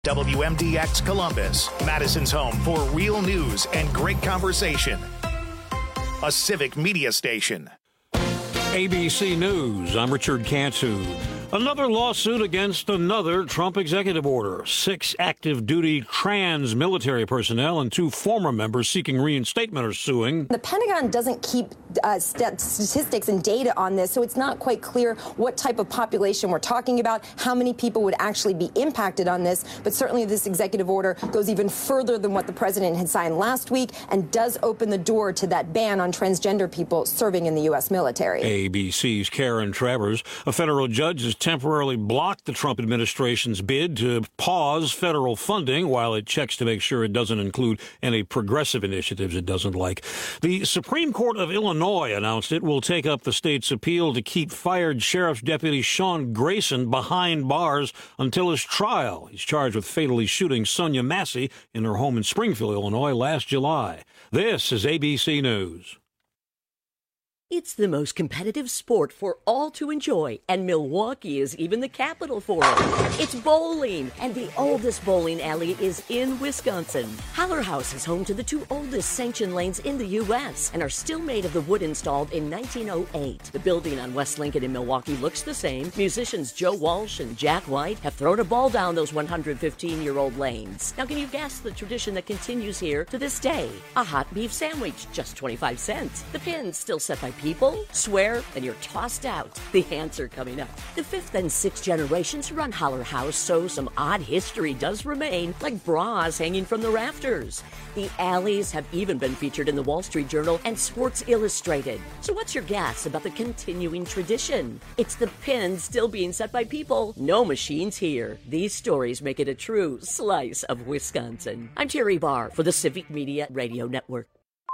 WMDX Columbus, Madison's home for real news and great conversation. A civic media station. ABC News, I'm Richard Cantu. Another lawsuit against another Trump executive order. 6 active duty trans military personnel and 2 former members seeking reinstatement are suing. The Pentagon doesn't keep statistics and data on this, so it's not quite clear what type of population we're talking about, how many people would actually be impacted on this. But certainly this executive order goes even further than what the president had signed last week and does open the door to that ban on transgender people serving in the U.S. military. ABC's Karen Travers. A federal judge has temporarily blocked the Trump administration's bid to pause federal funding while it checks to make sure it doesn't include any progressive initiatives it doesn't like. The Supreme Court of Illinois announced it will take up the state's appeal to keep fired Sheriff's Deputy Sean Grayson behind bars until his trial. He's charged with fatally shooting Sonia Massey in her home in Springfield, Illinois, last July. This is ABC News. It's the most competitive sport for all to enjoy, and Milwaukee is even the capital for it. It's bowling, and the oldest bowling alley is in Wisconsin. Haller House is home to the 2 oldest sanctioned lanes in the U.S. and are still made of the wood installed in 1908. The building on West Lincoln in Milwaukee looks the same. Musicians Joe Walsh and Jack White have thrown a ball down those 115-year-old lanes. Now, can you guess the tradition that continues here to this day? A hot beef sandwich, just 25 cents. The pins still set by people, swear, and you're tossed out. The answer coming up. The 5th and 6th generations run Haller House, so some odd history does remain, like bras hanging from the rafters. The alleys have even been featured in the Wall Street Journal and Sports Illustrated. So what's your guess about the continuing tradition? It's the pins still being set by people. No machines here. These stories make it a true slice of Wisconsin. I'm Terry Barr for the Civic Media Radio Network.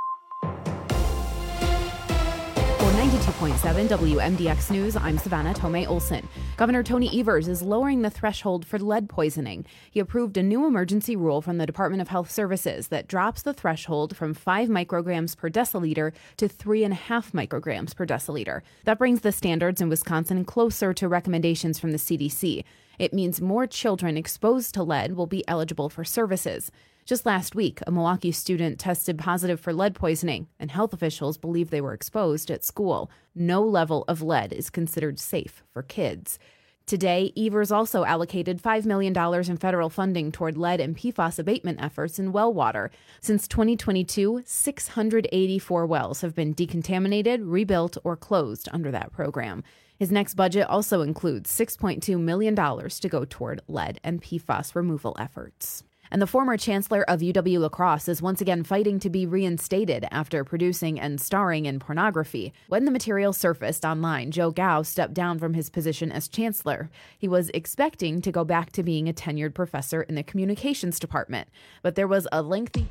92.7 WMDX News, I'm Savannah Tomei Olson. Governor Tony Evers is lowering the threshold for lead poisoning. He approved a new emergency rule from the Department of Health Services that drops the threshold from 5 micrograms per deciliter to 3.5 micrograms per deciliter. That brings the standards in Wisconsin closer to recommendations from the CDC. It means more children exposed to lead will be eligible for services. Just last week, a Milwaukee student tested positive for lead poisoning, and health officials believe they were exposed at school. No level of lead is considered safe for kids. Today, Evers also allocated $5 million in federal funding toward lead and PFAS abatement efforts in well water. Since 2022, 684 wells have been decontaminated, rebuilt, or closed under that program. His next budget also includes $6.2 million to go toward lead and PFAS removal efforts. And the former chancellor of UW-La Crosse is once again fighting to be reinstated after producing and starring in pornography. When the material surfaced online, Joe Gao stepped down from his position as chancellor. He was expecting to go back to being a tenured professor in the communications department, but there was a lengthy...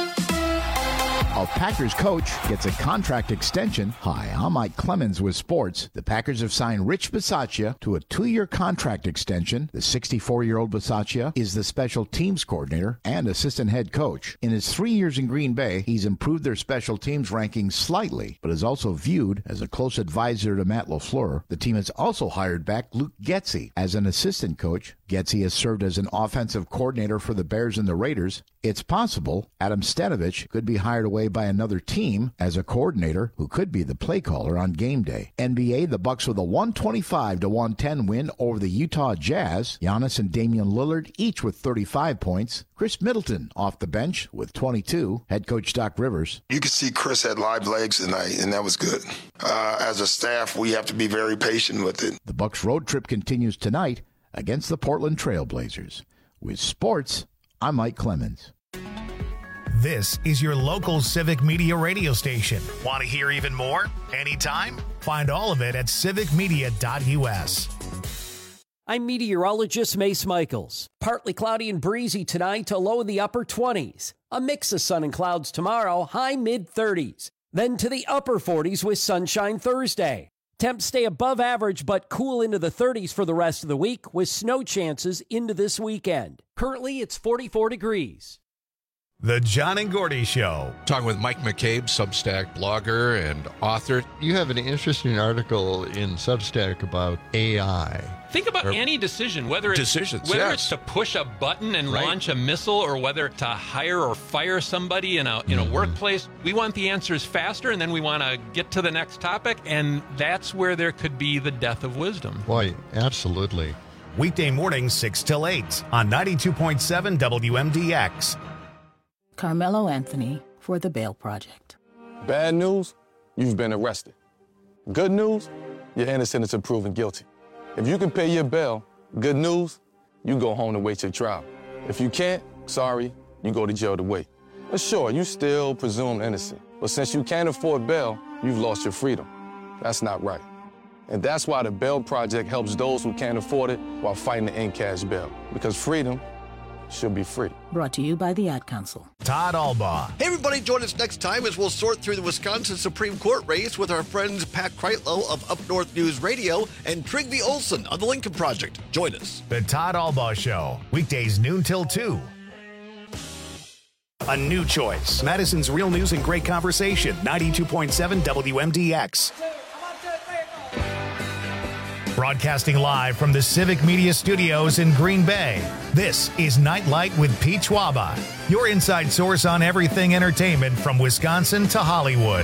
A Packers coach gets a contract extension. Hi, I'm Mike Clemens with sports. The Packers have signed Rich Bisaccia to a 2-year contract extension. The 64-year-old Bisaccia is the special teams coordinator and assistant head coach. In his 3 years in Green Bay, he's improved their special teams rankings slightly, but is also viewed as a close advisor to Matt LaFleur. The team has also hired back Luke Getsy as an assistant coach. Getsy has served as an offensive coordinator for the Bears and the Raiders. It's possible Adam Stanovich could be hired away by another team as a coordinator who could be the play caller on game day. NBA, the Bucks with a 125-110 win over the Utah Jazz. Giannis and Damian Lillard each with 35 points. Chris Middleton off the bench with 22. Head coach Doc Rivers. You could see Chris had live legs tonight, and that was good. As a staff, we have to be very patient with it. The Bucks road trip continues tonight against the Portland Trail Blazers. With sports, I'm Mike Clemens. This is your local civic media radio station. Want to hear even more? Anytime? Find all of it at civicmedia.us. I'm meteorologist Mace Michaels. Partly cloudy and breezy tonight to low in the upper 20s. A mix of sun and clouds tomorrow, high mid-30s. Then to the upper 40s with sunshine Thursday. Temps stay above average but cool into the 30s for the rest of the week with snow chances into this weekend. Currently, it's 44 degrees. The John and Gordy Show. Talking with Mike McCabe, Substack blogger and author. You have an interesting article in Substack about AI. Think about any decision, whether it's to push a button and launch a missile, or whether to hire or fire somebody in a workplace. We want the answers faster, and then we want to get to the next topic, and that's where there could be the death of wisdom. Boy, absolutely. Weekday mornings 6 till 8 on 92.7 WMDX. Carmelo Anthony for The Bail Project. Bad news, you've been arrested. Good news, you're innocent until proven guilty. If you can pay your bail, good news, you go home to wait your trial. If you can't, sorry, you go to jail to wait. But sure, you still presume innocent. But since you can't afford bail, you've lost your freedom. That's not right. And that's why the Bail Project helps those who can't afford it while fighting to end cash bail. Because freedom should be free. Brought to you by the Ad Council. Todd Albaugh. Hey, everybody, join us next time as we'll sort through the Wisconsin Supreme Court race with our friends Pat Kreitlow of Up North News Radio and Trygve Olsen of the Lincoln Project. Join us. The Todd Albaugh Show. Weekdays noon till 2. A new choice. Madison's Real News and Great Conversation. 92.7 WMDX. Broadcasting live from the Civic Media Studios in Green Bay, this is Nightlight with Pete Schwaba, your inside source on everything entertainment from Wisconsin to Hollywood.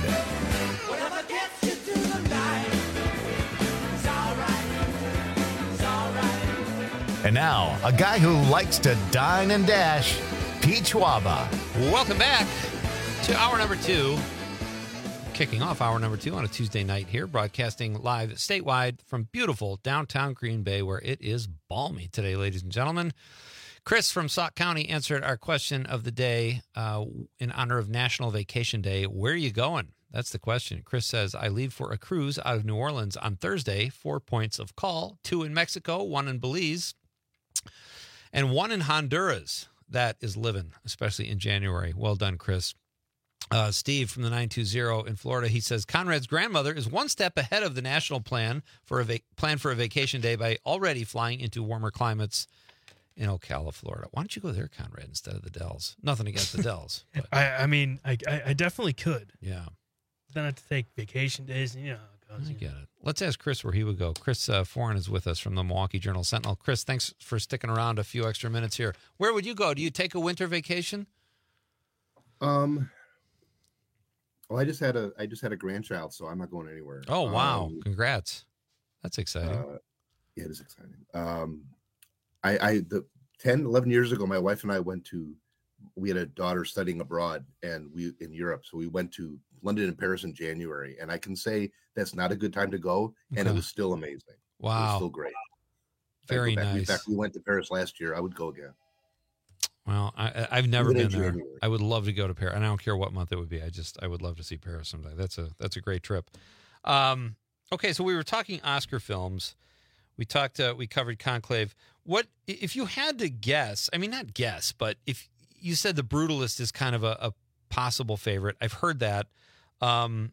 And now, a guy who likes to dine and dash, Pete Schwaba. Welcome back to hour number 2. Kicking off hour number 2 on a Tuesday night here, broadcasting live statewide from beautiful downtown Green Bay, where it is balmy today, ladies and gentlemen. Chris from Sauk County answered our question of the day in honor of National Vacation Day. Where are you going? That's the question. Chris says, I leave for a cruise out of New Orleans on Thursday. 4 points of call, 2 in Mexico, 1 in Belize, and 1 in Honduras. That is living, especially in January. Well done, Chris. Steve from the 920 in Florida, he says Conrad's grandmother is one step ahead of the national plan for a vacation day by already flying into warmer climates in Ocala, Florida. Why don't you go there, Conrad, instead of the Dells? Nothing against the Dells. But. I definitely could. Yeah. Then I have to take vacation days. You know how it goes. I get it. Let's ask Chris where he would go. Chris Foran is with us from the Milwaukee Journal-Sentinel. Chris, thanks for sticking around a few extra minutes here. Where would you go? Do you take a winter vacation? Well, I just had a grandchild, so I'm not going anywhere. Oh, wow. Congrats. That's exciting. Yeah, it is exciting. 11 years ago, my wife and I we had a daughter studying abroad in Europe. So we went to London and Paris in January. And I can say that's not a good time to go. And it was still amazing. Wow. It was still great. Very nice. In fact, we went to Paris last year. I would go again. Well, I've never been there. January. I would love to go to Paris. And I don't care what month it would be. I would love to see Paris someday. That's a great trip. Okay, so we were talking Oscar films. We covered Conclave. What if you had to guess? I mean, not guess, but if you said The Brutalist is kind of a possible favorite. I've heard that. What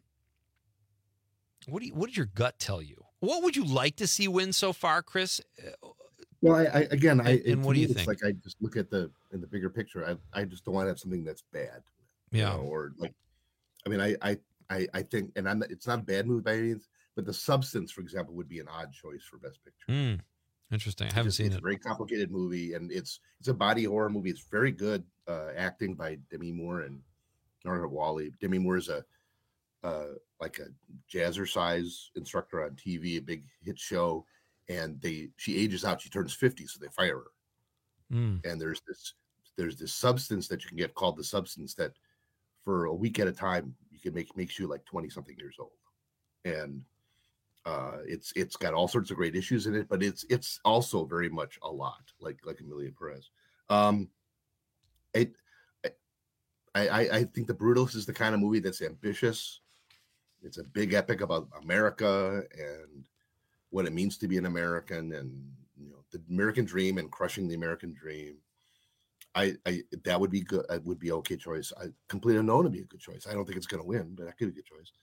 did your gut tell you? What would you like to see win so far, Chris? Well, what do you think? Like I just look at in the bigger picture. I just don't want to have something that's bad. Yeah. Or like, I mean, I think, and it's not a bad movie by any means, but The Substance, for example, would be an odd choice for Best Picture. Interesting. I haven't seen it. It's a very complicated movie, and it's a body horror movie. It's very good acting by Demi Moore and Nora Wally. Demi Moore is like a jazzercise instructor on TV, a big hit show. And she ages out. She turns 50, so they fire her. And there's this substance that you can get called The Substance that, for a week at a time, you can makes you like 20-something years old. And it's got all sorts of great issues in it, but it's also very much a lot like Emilia Perez. I think The Brutalist is the kind of movie that's ambitious. It's a big epic about America and what it means to be an American, and the American dream and crushing the American dream. That would be good. It would be an okay choice. Complete Unknown would be a good choice. I don't think it's going to win, but that could be a good choice.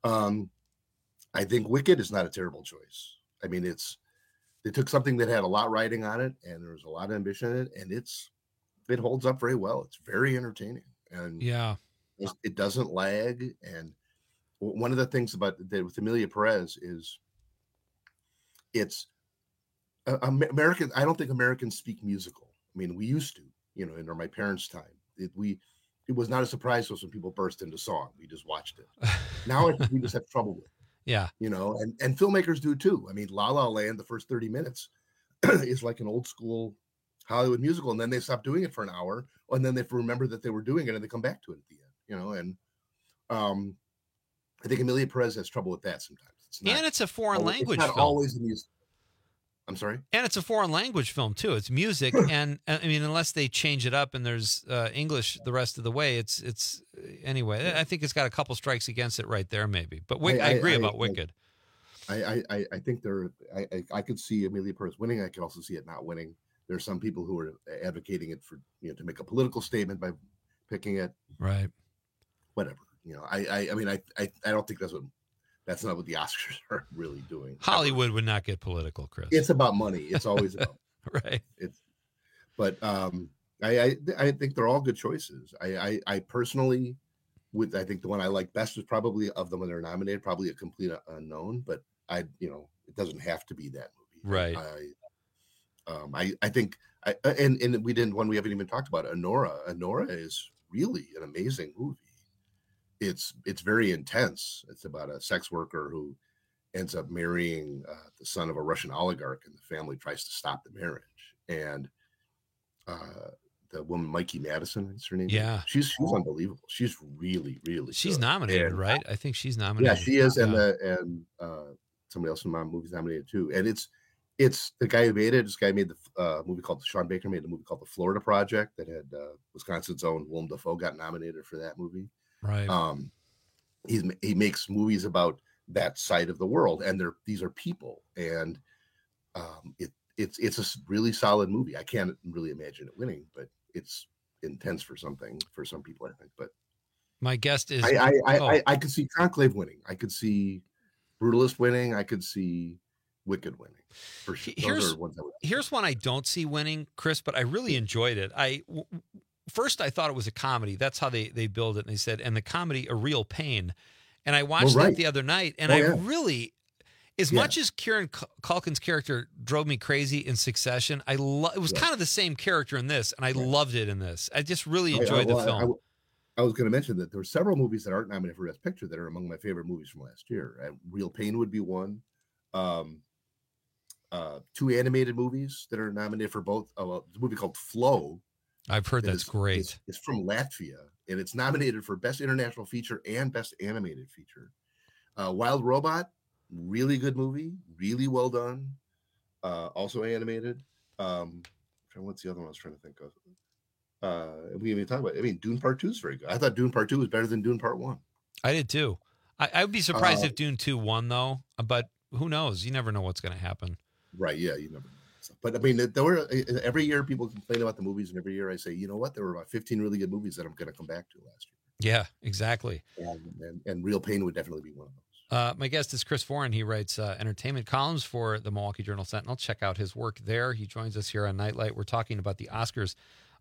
I think Wicked is not a terrible choice. I mean, they took something that had a lot riding on it, and there was a lot of ambition in it, and it holds up very well. It's very entertaining. and it doesn't lag. And one of the things about with Emilia Perez is it's American. I don't think Americans speak musical. I mean, we used to, in my parents' time. It was not a surprise to us when people burst into song. We just watched it. Now I think we just have trouble with it. Yeah. And filmmakers do too. I mean, La La Land, the first 30 minutes is like an old school Hollywood musical. And then they stop doing it for an hour. And then they remember that they were doing it and they come back to it at the end, and I think Emilia Perez has trouble with that sometimes. It's a foreign language film. It's not always the music. I'm sorry? And it's a foreign language film too. It's music. And I mean, unless they change it up and there's English the rest of the way, it's anyway, I think it's got a couple strikes against it right there, maybe. But I agree about Wicked. I think I could see Emilia Perez winning. I could also see it not winning. There's some people who are advocating it for, to make a political statement by picking it. Right. Whatever. I mean, I don't think that's not what the Oscars are really doing. Hollywood would not get political, Chris. It's about money. It's always about right. But I think they're all good choices. I personally I think the one I like best is probably, of them when they're nominated, probably A Complete Unknown. But it doesn't have to be that movie. Right. I think and we didn't one we haven't even talked about Honora. Honora is really an amazing movie. It's very intense. It's about a sex worker who ends up marrying the son of a Russian oligarch, and the family tries to stop the marriage. And the woman, Mikey Madison, is her name. Yeah, she's unbelievable. She's really, really. She's good. Nominated, and, right? I think she's nominated. Yeah, she is, and somebody else in my movie's nominated too. And it's the guy who made it. This guy made the movie called Sean Baker made a movie called The Florida Project that had Wisconsin's own Willem Dafoe got nominated for that movie. Right. He makes movies about that side of the world, and these are people, and it's a really solid movie. I can't really imagine it winning, but it's intense for some people, I think. But my guest is I could see Conclave winning. I could see Brutalist winning. I could see Wicked winning. For sure. Here's one I don't see winning, Chris, but I really enjoyed it. First, I thought it was a comedy. That's how they build it. And they said, and the comedy, A Real Pain. And I watched that the other night, and really, as much as Kieran Culkin's character drove me crazy in Succession, it was kind of the same character in this, and I loved it in this. I just really enjoyed the film. I was going to mention that there were several movies that aren't nominated for Best Picture that are among my favorite movies from last year. Real Pain would be one. 2 animated movies that are nominated for both. A movie called Flow. I've heard that's great. It's from Latvia, and it's nominated for Best International Feature and Best Animated Feature. Wild Robot, really good movie, really well done. Also animated. What's the other one I was trying to think of? We even talk about. Dune Part 2 is very good. I thought Dune Part 2 was better than Dune Part 1. I did too. I would be surprised if Dune 2 won, though. But who knows? You never know what's going to happen. Right? Yeah, you never know. But there were every year people complain about the movies, and every year I say, you know what? There were about 15 really good movies that I'm going to come back to last year. Yeah, exactly. And Real Pain would definitely be one of those. My guest is Chris Foran. He writes entertainment columns for the Milwaukee Journal-Sentinel. Check out his work there. He joins us here on Nightlight. We're talking about the Oscars.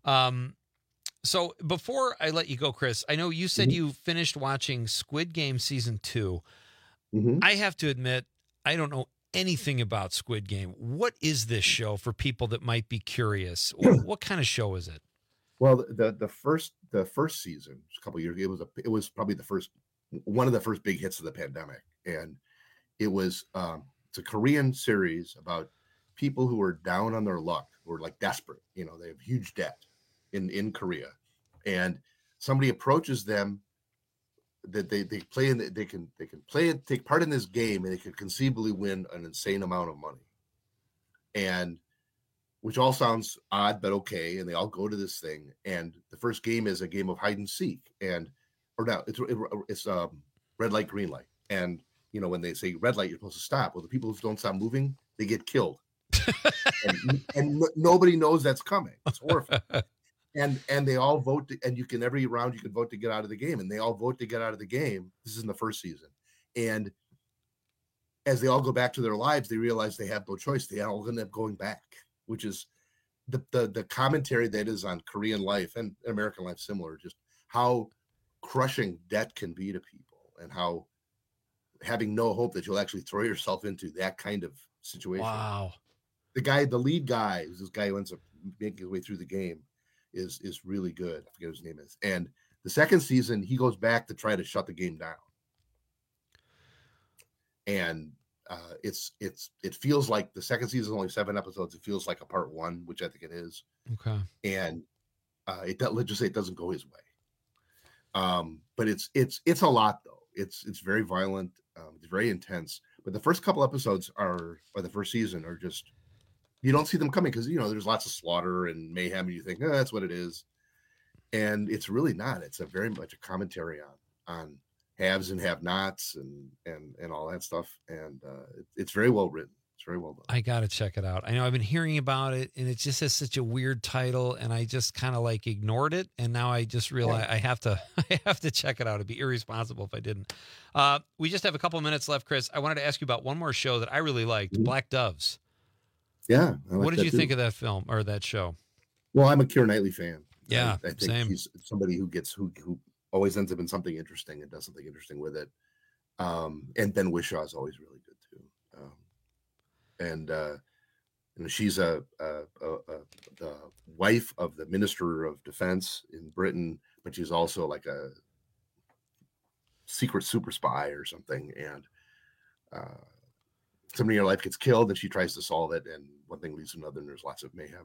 So before I let you go, Chris, I know you said you finished watching Squid Game Season 2. Mm-hmm. I have to admit, I don't know anything about Squid Game. What is this show for people that might be curious? What kind of show is it? Well, the first season, a couple of years ago, it was probably one of the first big hits of the pandemic, and it was it's a Korean series about people who are down on their luck, who are like desperate. They have huge debt in Korea, and somebody approaches them that they play in, they can play it, take part in this game, and they could conceivably win an insane amount of money, and which all sounds odd, but okay. And they all go to this thing, and the first game is a game of hide and seek, it's red light, green light, and when they say red light, you're supposed to stop. Well, the people who don't stop moving, they get killed, and nobody knows that's coming. It's horrifying. And they all vote, and every round you can vote to get out of the game, and they all vote to get out of the game. This is in the first season, and as they all go back to their lives, they realize they have no choice. They all end up going back, which is the commentary that is on Korean life and American life similar. Just how crushing debt can be to people, and how having no hope that you'll actually throw yourself into that kind of situation. Wow. The lead guy, this guy who ends up making his way through the game, is really good. I forget what his name is. And the second season, he goes back to try to shut the game down. And it feels like the second season is only 7 episodes. It feels like a part 1, which I think it is. Okay. And let's just say it doesn't go his way. But it's a lot though. It's very violent. It's very intense. But the first couple episodes or the first season are just, you don't see them coming because, there's lots of slaughter and mayhem, and you think, that's what it is. And it's really not. It's very much a commentary on haves and have-nots and all that stuff. And it's very well written. It's very well done. I got to check it out. I know I've been hearing about it, and it just has such a weird title, and I just kind of ignored it. And now I just realize I have to check it out. It'd be irresponsible if I didn't. We just have a couple minutes left, Chris. I wanted to ask you about one more show that I really liked, Black Doves. Yeah. What did you think of that film or that show? Well, I'm a Keira Knightley fan. Yeah, I think same. he's somebody who always ends up in something interesting and does something interesting with it. And Ben Whishaw is always really good too. She's the wife of the Minister of Defense in Britain, but she's also like a secret super spy or something. And somebody in her life gets killed, and she tries to solve it, and one thing leads to another, and there's lots of mayhem.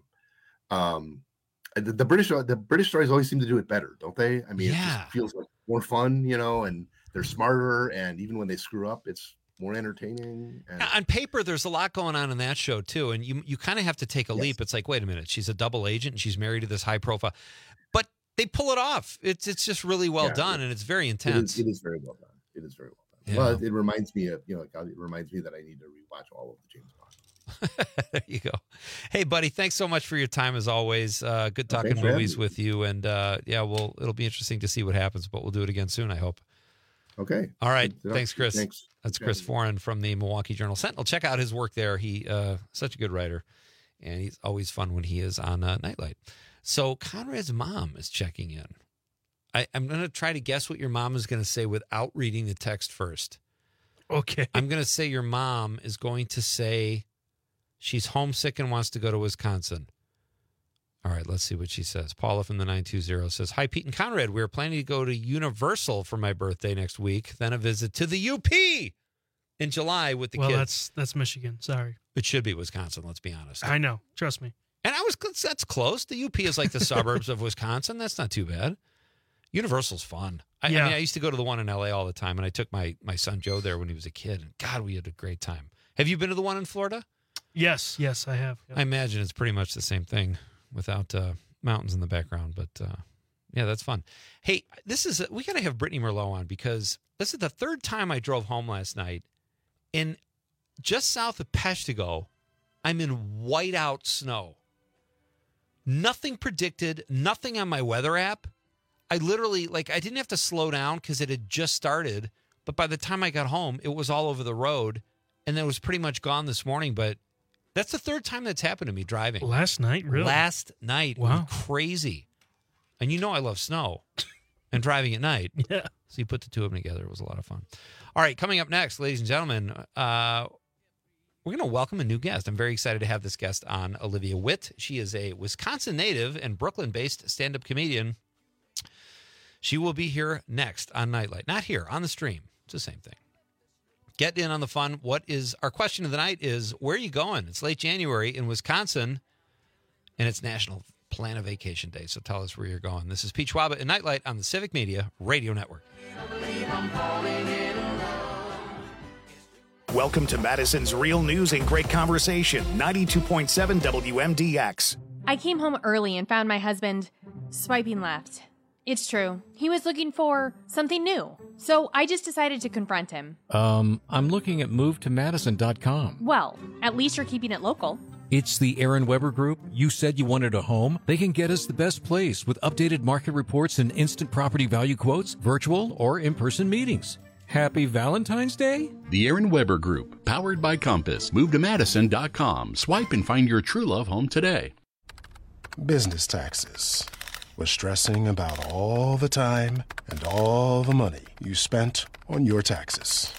The British stories always seem to do it better, don't they? I mean, It just feels like more fun, and they're smarter, and even when they screw up, it's more entertaining. And on paper, there's a lot going on in that show too, and you kind of have to take a leap. It's like, wait a minute, she's a double agent and she's married to this high profile, but they pull it off. It's just really well done, and it's very intense. It is very well done. It is very well done. Yeah. Well, it reminds me of it reminds me that I need to rewatch all of the James Bond. There you go. Hey, buddy, thanks so much for your time as always. Good talking movies with you, and it'll be interesting to see what happens, but we'll do it again soon, I hope. Okay. All right. Thanks, Chris. Thanks. That's Chris Foran from the Milwaukee Journal-Sentinel. Check out his work there. He such a good writer, and he's always fun when he is on Nightlight. So Conrad's mom is checking in. I'm going to try to guess what your mom is going to say without reading the text first. Okay. I'm going to say your mom is going to say she's homesick and wants to go to Wisconsin. All right, let's see what she says. Paula from the 920 says, "Hi, Pete and Conrad. We're planning to go to Universal for my birthday next week, then a visit to the UP in July with the kids." Well, that's Michigan. Sorry. It should be Wisconsin, let's be honest. I know. Trust me. And that's close. The UP is like the suburbs of Wisconsin. That's not too bad. Universal's fun. I mean, I used to go to the one in LA all the time, and I took my son Joe there when he was a kid, and God, we had a great time. Have you been to the one in Florida? Yes, I have. Yep. I imagine it's pretty much the same thing without mountains in the background, but yeah, that's fun. Hey, we got to have Brittany Merlot on, because this is the third time I drove home last night, and just south of Peshtigo, I'm in whiteout snow. Nothing predicted, nothing on my weather app. I literally, I didn't have to slow down because it had just started, but by the time I got home, it was all over the road, and then it was pretty much gone this morning, but that's the third time that's happened to me driving. Last night, really? Last night. Wow. It was crazy. And you know I love snow and driving at night. Yeah. So you put the two of them together. It was a lot of fun. All right, coming up next, ladies and gentlemen, we're going to welcome a new guest. I'm very excited to have this guest on, Olivia Witt. She is a Wisconsin native and Brooklyn-based stand-up comedian. She will be here next on Nightlight. Not here, on the stream. It's the same thing. Get in on the fun. Our question of the night is, where are you going? It's late January in Wisconsin, and it's National Plan a Vacation Day. So tell us where you're going. This is Pete Schwaba and Nightlight on the Civic Media Radio Network. Welcome to Madison's Real News and Great Conversation, 92.7 WMDX. I came home early and found my husband swiping left. It's true. He was looking for something new. So I just decided to confront him. I'm looking at movetomadison.com. Well, at least you're keeping it local. It's the Aaron Weber Group. You said you wanted a home. They can get us the best place with updated market reports and instant property value quotes, virtual or in-person meetings. Happy Valentine's Day? The Aaron Weber Group, powered by Compass. Movetomadison.com. Swipe and find your true love home today. Business taxes. was stressing about all the time and all the money you spent on your taxes.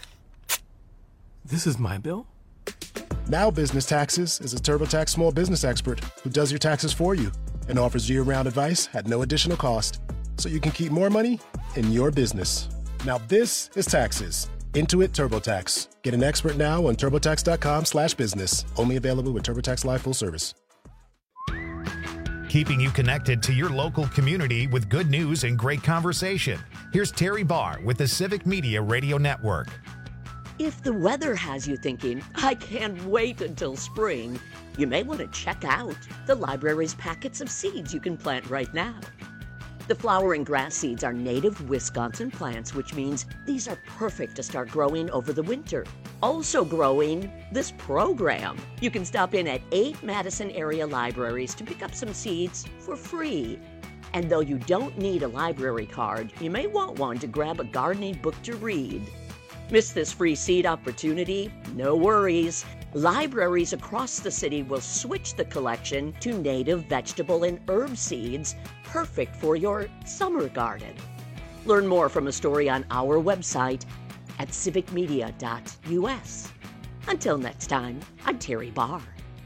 This is my bill? Now Business Taxes is a TurboTax small business expert who does your taxes for you and offers year-round advice at no additional cost, so you can keep more money in your business. Now this is taxes. Intuit TurboTax. Get an expert now on TurboTax.com/business. Only available with TurboTax Live Full Service. Keeping you connected to your local community with good news and great conversation. Here's Terry Barr with the Civic Media Radio Network. If the weather has you thinking, I can't wait until spring, you may want to check out the library's packets of seeds you can plant right now. The flowering grass seeds are native Wisconsin plants, which means these are perfect to start growing over the winter. Also growing, this program. You can stop in at 8 Madison area libraries to pick up some seeds for free. And though you don't need a library card, you may want one to grab a gardening book to read. Miss this free seed opportunity? No worries. Libraries across the city will switch the collection to native vegetable and herb seeds, perfect for your summer garden. Learn more from a story on our website at civicmedia.us. Until next time, I'm Terry Barr.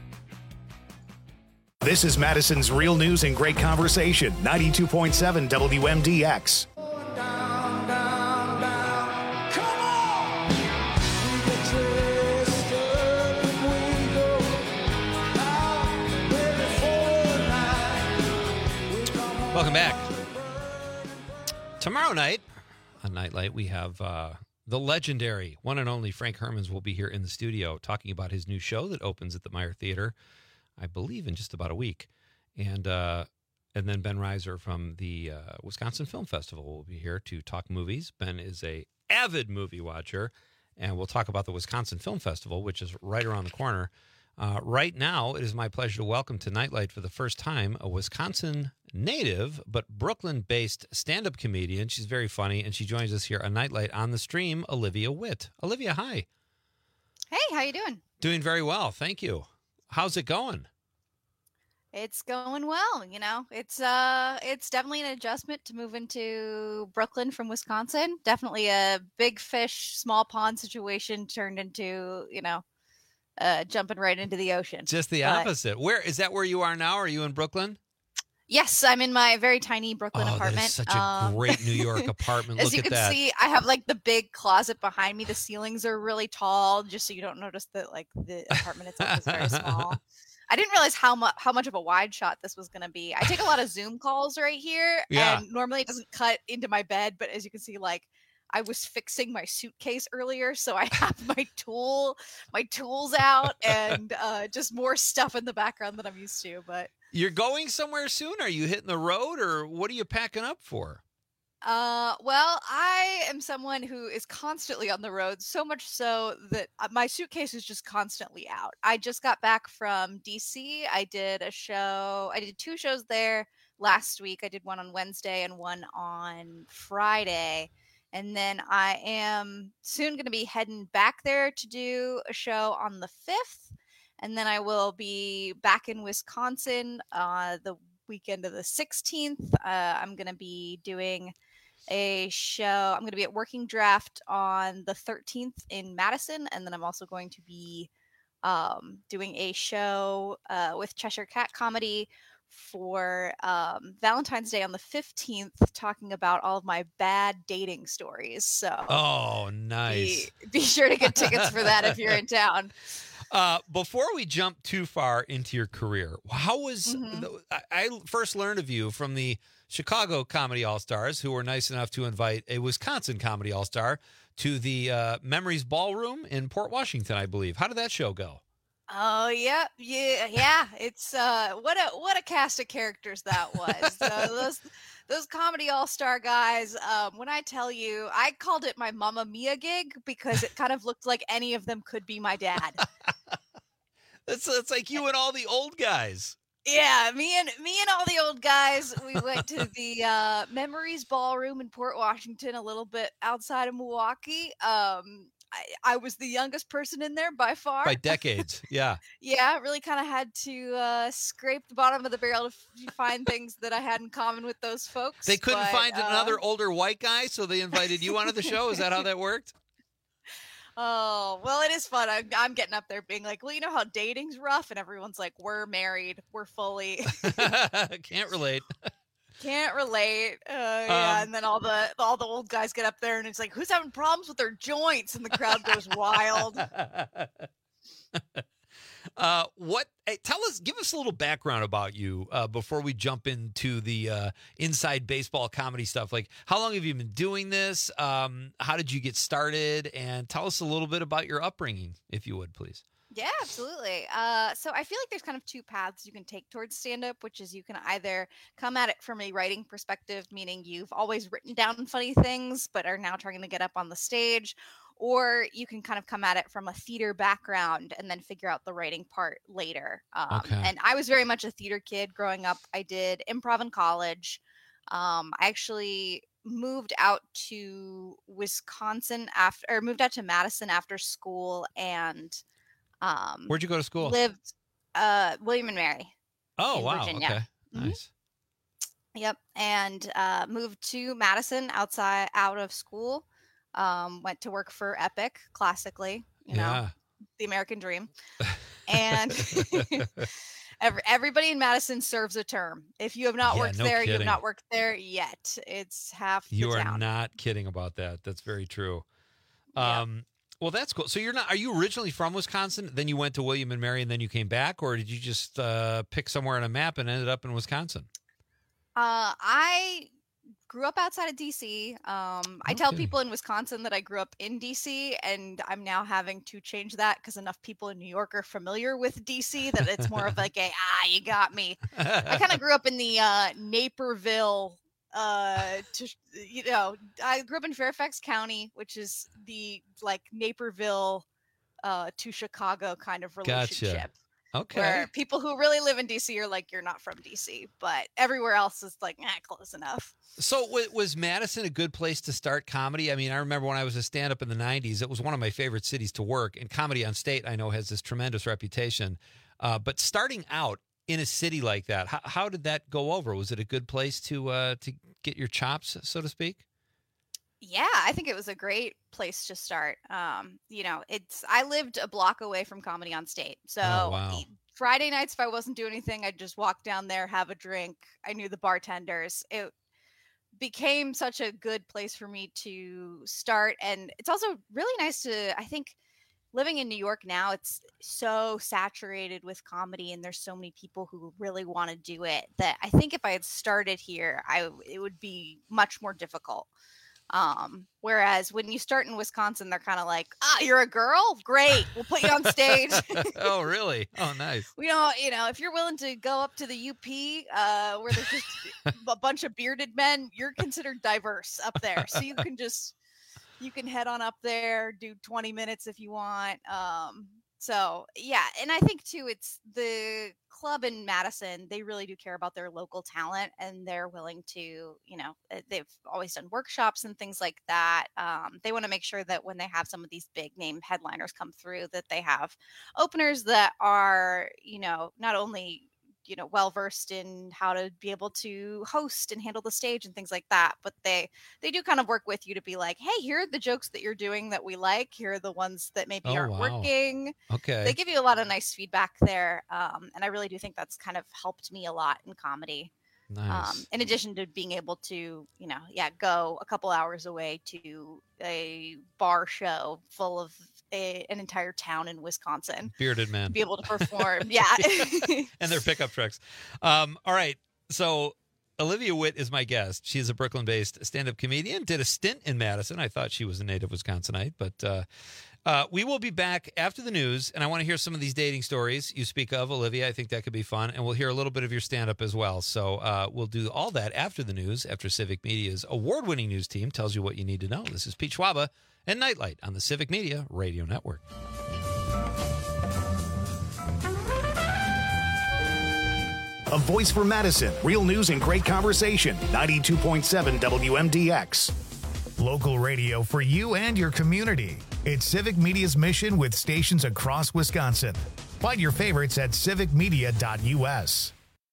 This is Madison's Real News and Great Conversation, 92.7 WMDX. Welcome back. Tomorrow night on Nightlight, we have the legendary one and only Frank Hermans will be here in the studio talking about his new show that opens at the Meyer Theater, I believe, in just about a week. And then Ben Reiser from the Wisconsin Film Festival will be here to talk movies. Ben is a avid movie watcher, and we'll talk about the Wisconsin Film Festival, which is right around the corner. Right now, it is my pleasure to welcome to Nightlight for the first time a Wisconsin native but Brooklyn-based stand-up comedian. She's very funny, and she joins us here on Nightlight on the stream, Olivia Witt. Olivia, hi. Hey, how you doing? Doing very well, thank you. How's it going? It's going well. You know, it's definitely an adjustment to move into Brooklyn from Wisconsin. Definitely a big fish, small pond situation turned into, jumping right into the ocean. Just the opposite. Where is that? Where you are now? Are you in Brooklyn? Yes, I'm in my very tiny Brooklyn apartment. That is such a great New York apartment. As Look you at can that. see, I have like the big closet behind me. The ceilings are really tall, just so you don't notice that like the apartment itself is very small. I didn't realize how much of a wide shot this was going to be. I take a lot of Zoom calls right here, and normally it doesn't cut into my bed, but as you can see, like I was fixing my suitcase earlier, so I have my tools out, and just more stuff in the background than I'm used to. But you're going somewhere soon? Are you hitting the road, or what are you packing up for? Well, I am someone who is constantly on the road, so much so that my suitcase is just constantly out. I just got back from DC. I did 2 shows there last week. I did one on Wednesday and one on Friday. And then I am soon going to be heading back there to do a show on the 5th. And then I will be back in Wisconsin the weekend of the 16th. I'm going to be doing a show. I'm going to be at Working Draft on the 13th in Madison. And then I'm also going to be doing a show with Cheshire Cat Comedy for Valentine's Day on the 15th, talking about all of my bad dating stories. So nice. Be sure to get tickets for that if you're in town. Before we jump too far into your career, how was I first learned of you from the Chicago Comedy All-Stars, who were nice enough to invite a Wisconsin Comedy All-Star to the Memories Ballroom in Port Washington, I believe. How did that show go? Oh yeah. It's what a cast of characters that was. Those Comedy All-Star guys. When I tell you, I called it my Mamma Mia gig because it kind of looked like any of them could be my dad. It's like you and all the old guys. Yeah, me and all the old guys. We went to the Memories Ballroom in Port Washington, a little bit outside of Milwaukee. I was the youngest person in there by far. By decades, yeah. Yeah, really kind of had to scrape the bottom of the barrel to find things that I had in common with those folks. They couldn't find another older white guy, so they invited you onto the show. Is that how that worked? Oh, well, it is fun. I'm getting up there being like, well, you know how dating's rough? And everyone's like, we're married. We're fully. Can't relate. Can't relate. Yeah, and then all the old guys get up there and it's like, who's having problems with their joints? And the crowd goes wild. Give us a little background about you before we jump into the inside baseball comedy stuff. Like, how long have you been doing this? How did you get started? And tell us a little bit about your upbringing, if you would, please. Yeah, absolutely. So I feel like there's kind of two paths you can take towards stand-up, which is you can either come at it from a writing perspective, meaning you've always written down funny things, but are now trying to get up on the stage, or you can kind of come at it from a theater background and then figure out the writing part later. And I was very much a theater kid growing up. I did improv in college. I actually moved out to Wisconsin moved out to Madison after school and where'd you go to school? Lived William and Mary. Oh, wow. Virginia. Okay. Nice. Yep. And moved to Madison out of school. Went to work for Epic, classically, you know, the American dream. And everybody in Madison serves a term. If you have not worked there, you have not worked there yet. It's half the town. You are not kidding about that. That's very true. Well, that's cool. So are you originally from Wisconsin? Then you went to William and Mary and then you came back, or did you just pick somewhere on a map and ended up in Wisconsin? I grew up outside of DC. I tell people in Wisconsin that I grew up in DC, and I'm now having to change that because enough people in New York are familiar with DC that it's more of like you got me. I kind of grew up in the Naperville. I grew up in Fairfax County, which is the like Naperville to Chicago kind of relationship. Gotcha. Okay. Where people who really live in DC are like, you're not from DC, but everywhere else is like, close enough. So was Madison a good place to start comedy? I mean, I remember when I was a stand-up in the 90s, it was one of my favorite cities to work, and Comedy on State, I know, has this tremendous reputation. But starting out in a city like that, how did that go over? Was it a good place to get your chops, so to speak? Yeah, I think it was a great place to start. I lived a block away from Comedy on State. So Friday nights, if I wasn't doing anything, I'd just walk down there, have a drink. I knew the bartenders. It became such a good place for me to start. And it's also really nice to, I think, living in New York now, it's so saturated with comedy and there's so many people who really want to do it that I think if I had started here, it would be much more difficult. Whereas when you start in Wisconsin, they're kind of like, you're a girl? Great. We'll put you on stage. Oh, really? Oh, nice. If you're willing to go up to the UP, where there's just a bunch of bearded men, you're considered diverse up there. So you can head on up there, do 20 minutes if you want. And I think too, it's the club in Madison, they really do care about their local talent and they're willing to, they've always done workshops and things like that. They want to make sure that when they have some of these big name headliners come through, that they have openers that are, not only well-versed in how to be able to host and handle the stage and things like that. But they do kind of work with you to be like, hey, here are the jokes that you're doing that we like. Here are the ones that maybe aren't working. Okay. They give you a lot of nice feedback there. And I really do think that's kind of helped me a lot in comedy. Nice. In addition to being able to, go a couple hours away to a bar show full of an entire town in Wisconsin. Bearded men. Be able to perform. Yeah. And their pickup trucks. All right. So Olivia Witt is my guest. She is a Brooklyn-based stand-up comedian, did a stint in Madison. I thought she was a native Wisconsinite, but we will be back after the news, and I want to hear some of these dating stories you speak of, Olivia. I think that could be fun, and we'll hear a little bit of your stand-up as well. So we'll do all that after the news, after Civic Media's award-winning news team tells you what you need to know. This is Pete Schwaba and Nightlight on the Civic Media Radio Network. A voice for Madison. Real news and great conversation. 92.7 WMDX. Local radio for you and your community. It's Civic Media's mission with stations across Wisconsin. Find your favorites at civicmedia.us.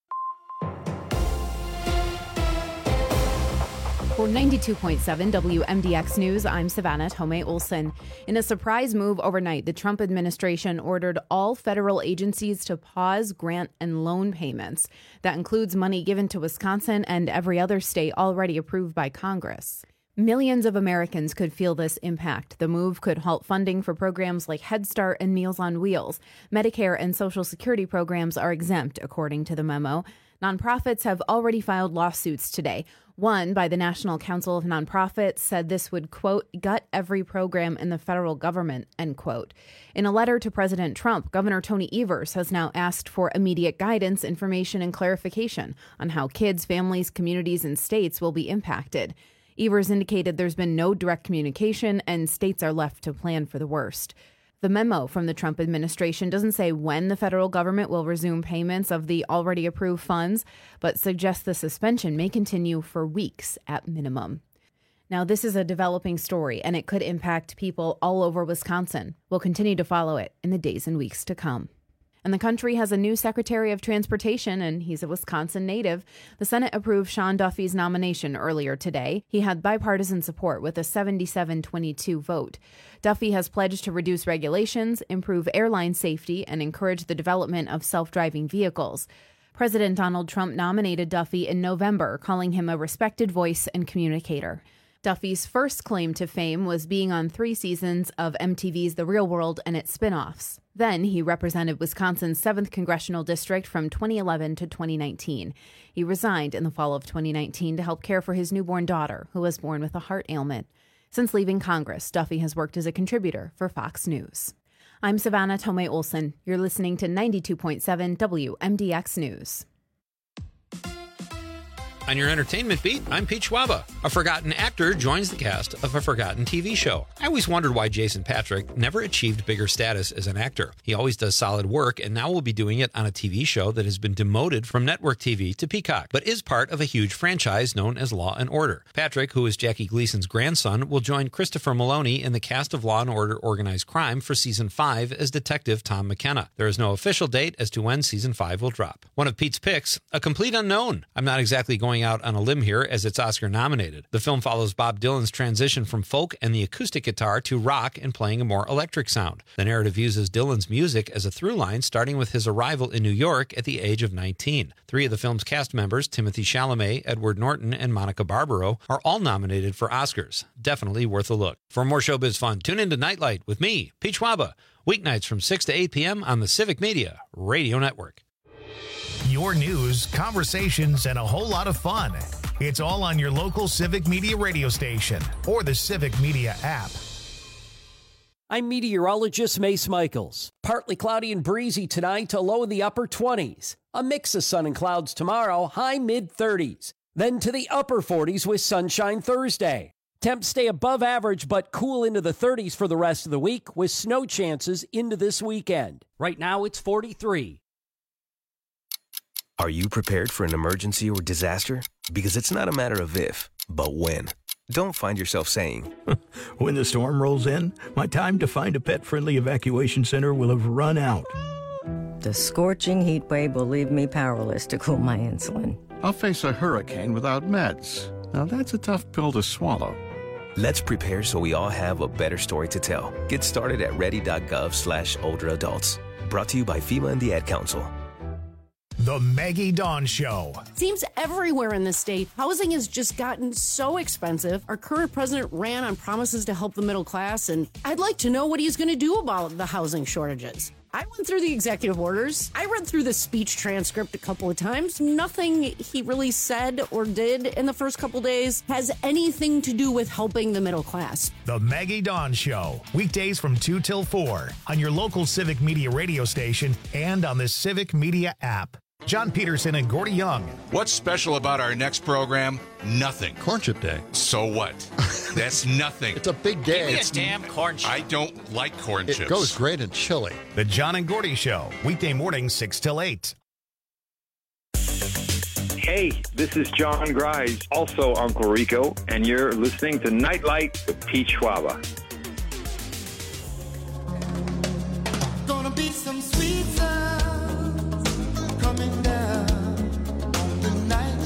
For 92.7 WMDX News, I'm Savannah Tomei Olson. In a surprise move overnight, the Trump administration ordered all federal agencies to pause grant and loan payments. That includes money given to Wisconsin and every other state already approved by Congress. Millions of Americans could feel this impact. The move could halt funding for programs like Head Start and Meals on Wheels. Medicare and Social Security programs are exempt, according to the memo. Nonprofits have already filed lawsuits today. One by the National Council of Nonprofits said this would, quote, gut every program in the federal government, end quote. In a letter to President Trump, Governor Tony Evers has now asked for immediate guidance, information, and clarification on how kids, families, communities, and states will be impacted. Evers indicated there's been no direct communication and states are left to plan for the worst. The memo from the Trump administration doesn't say when the federal government will resume payments of the already approved funds, but suggests the suspension may continue for weeks at minimum. Now, this is a developing story, and it could impact people all over Wisconsin. We'll continue to follow it in the days and weeks to come. And the country has a new Secretary of Transportation, and he's a Wisconsin native. The Senate approved Sean Duffy's nomination earlier today. He had bipartisan support with a 77-22 vote. Duffy has pledged to reduce regulations, improve airline safety, and encourage the development of self-driving vehicles. President Donald Trump nominated Duffy in November, calling him a respected voice and communicator. Duffy's first claim to fame was being on 3 seasons of MTV's The Real World and its spin-offs. Then he represented Wisconsin's 7th Congressional District from 2011 to 2019. He resigned in the fall of 2019 to help care for his newborn daughter, who was born with a heart ailment. Since leaving Congress, Duffy has worked as a contributor for Fox News. I'm Savannah Tomei Olson. You're listening to 92.7 WMDX News. On your entertainment beat, I'm Pete Schwaba. A forgotten actor joins the cast of a forgotten TV show. I always wondered why Jason Patric never achieved bigger status as an actor. He always does solid work, and now will be doing it on a TV show that has been demoted from network TV to Peacock, but is part of a huge franchise known as Law & Order. Patrick, who is Jackie Gleason's grandson, will join Christopher Maloney in the cast of Law & Order Organized Crime for Season 5 as Detective Tom McKenna. There is no official date as to when Season 5 will drop. One of Pete's picks, A Complete Unknown. I'm not exactly going out on a limb here as it's Oscar nominated. The film follows Bob Dylan's transition from folk and the acoustic guitar to rock and playing a more electric sound. The narrative uses Dylan's music as a through line, starting with his arrival in New York at the age of 19. 3 of the film's cast members, Timothy Chalamet, Edward Norton, and Monica Barbaro, are all nominated for Oscars. Definitely worth a look. For more showbiz fun, tune in to Nightlight with me, Pete Schwaba, weeknights from 6 to 8 p.m. on the Civic Media Radio Network. Your news, conversations, and a whole lot of fun. It's all on your local Civic Media radio station or the Civic Media app. I'm meteorologist Mace Michaels. Partly cloudy and breezy tonight, a low in the upper 20s. A mix of sun and clouds tomorrow, high mid-30s. Then to the upper 40s with sunshine Thursday. Temps stay above average but cool into the 30s for the rest of the week with snow chances into this weekend. Right now it's 43. Are you prepared for an emergency or disaster? Because it's not a matter of if, but when. Don't find yourself saying, when the storm rolls in, my time to find a pet-friendly evacuation center will have run out. The scorching heat wave will leave me powerless to cool my insulin. I'll face a hurricane without meds. Now that's a tough pill to swallow. Let's prepare so we all have a better story to tell. Get started at ready.gov/older adults. Brought to you by FEMA and the Ad Council. The Maggie Dawn Show. Seems everywhere in the state, housing has just gotten so expensive. Our current president ran on promises to help the middle class, and I'd like to know what he's going to do about the housing shortages. I went through the executive orders. I read through the speech transcript a couple of times. Nothing he really said or did in the first couple days has anything to do with helping the middle class. The Maggie Dawn Show. Weekdays from 2 till 4 on your local Civic Media radio station and on the Civic Media app. John Peterson and Gordy Young. What's special about our next program? Nothing. Corn Chip Day. So what? That's nothing. It's a big day. It's a damn corn chip. I don't like corn chips. It goes great in chili. The John and Gordy Show. Weekday mornings 6 till 8. Hey, this is John Grice, also Uncle Rico, and you're listening to Nightlight with Pete Schwaba. Gonna be some sweet sounds coming down on the night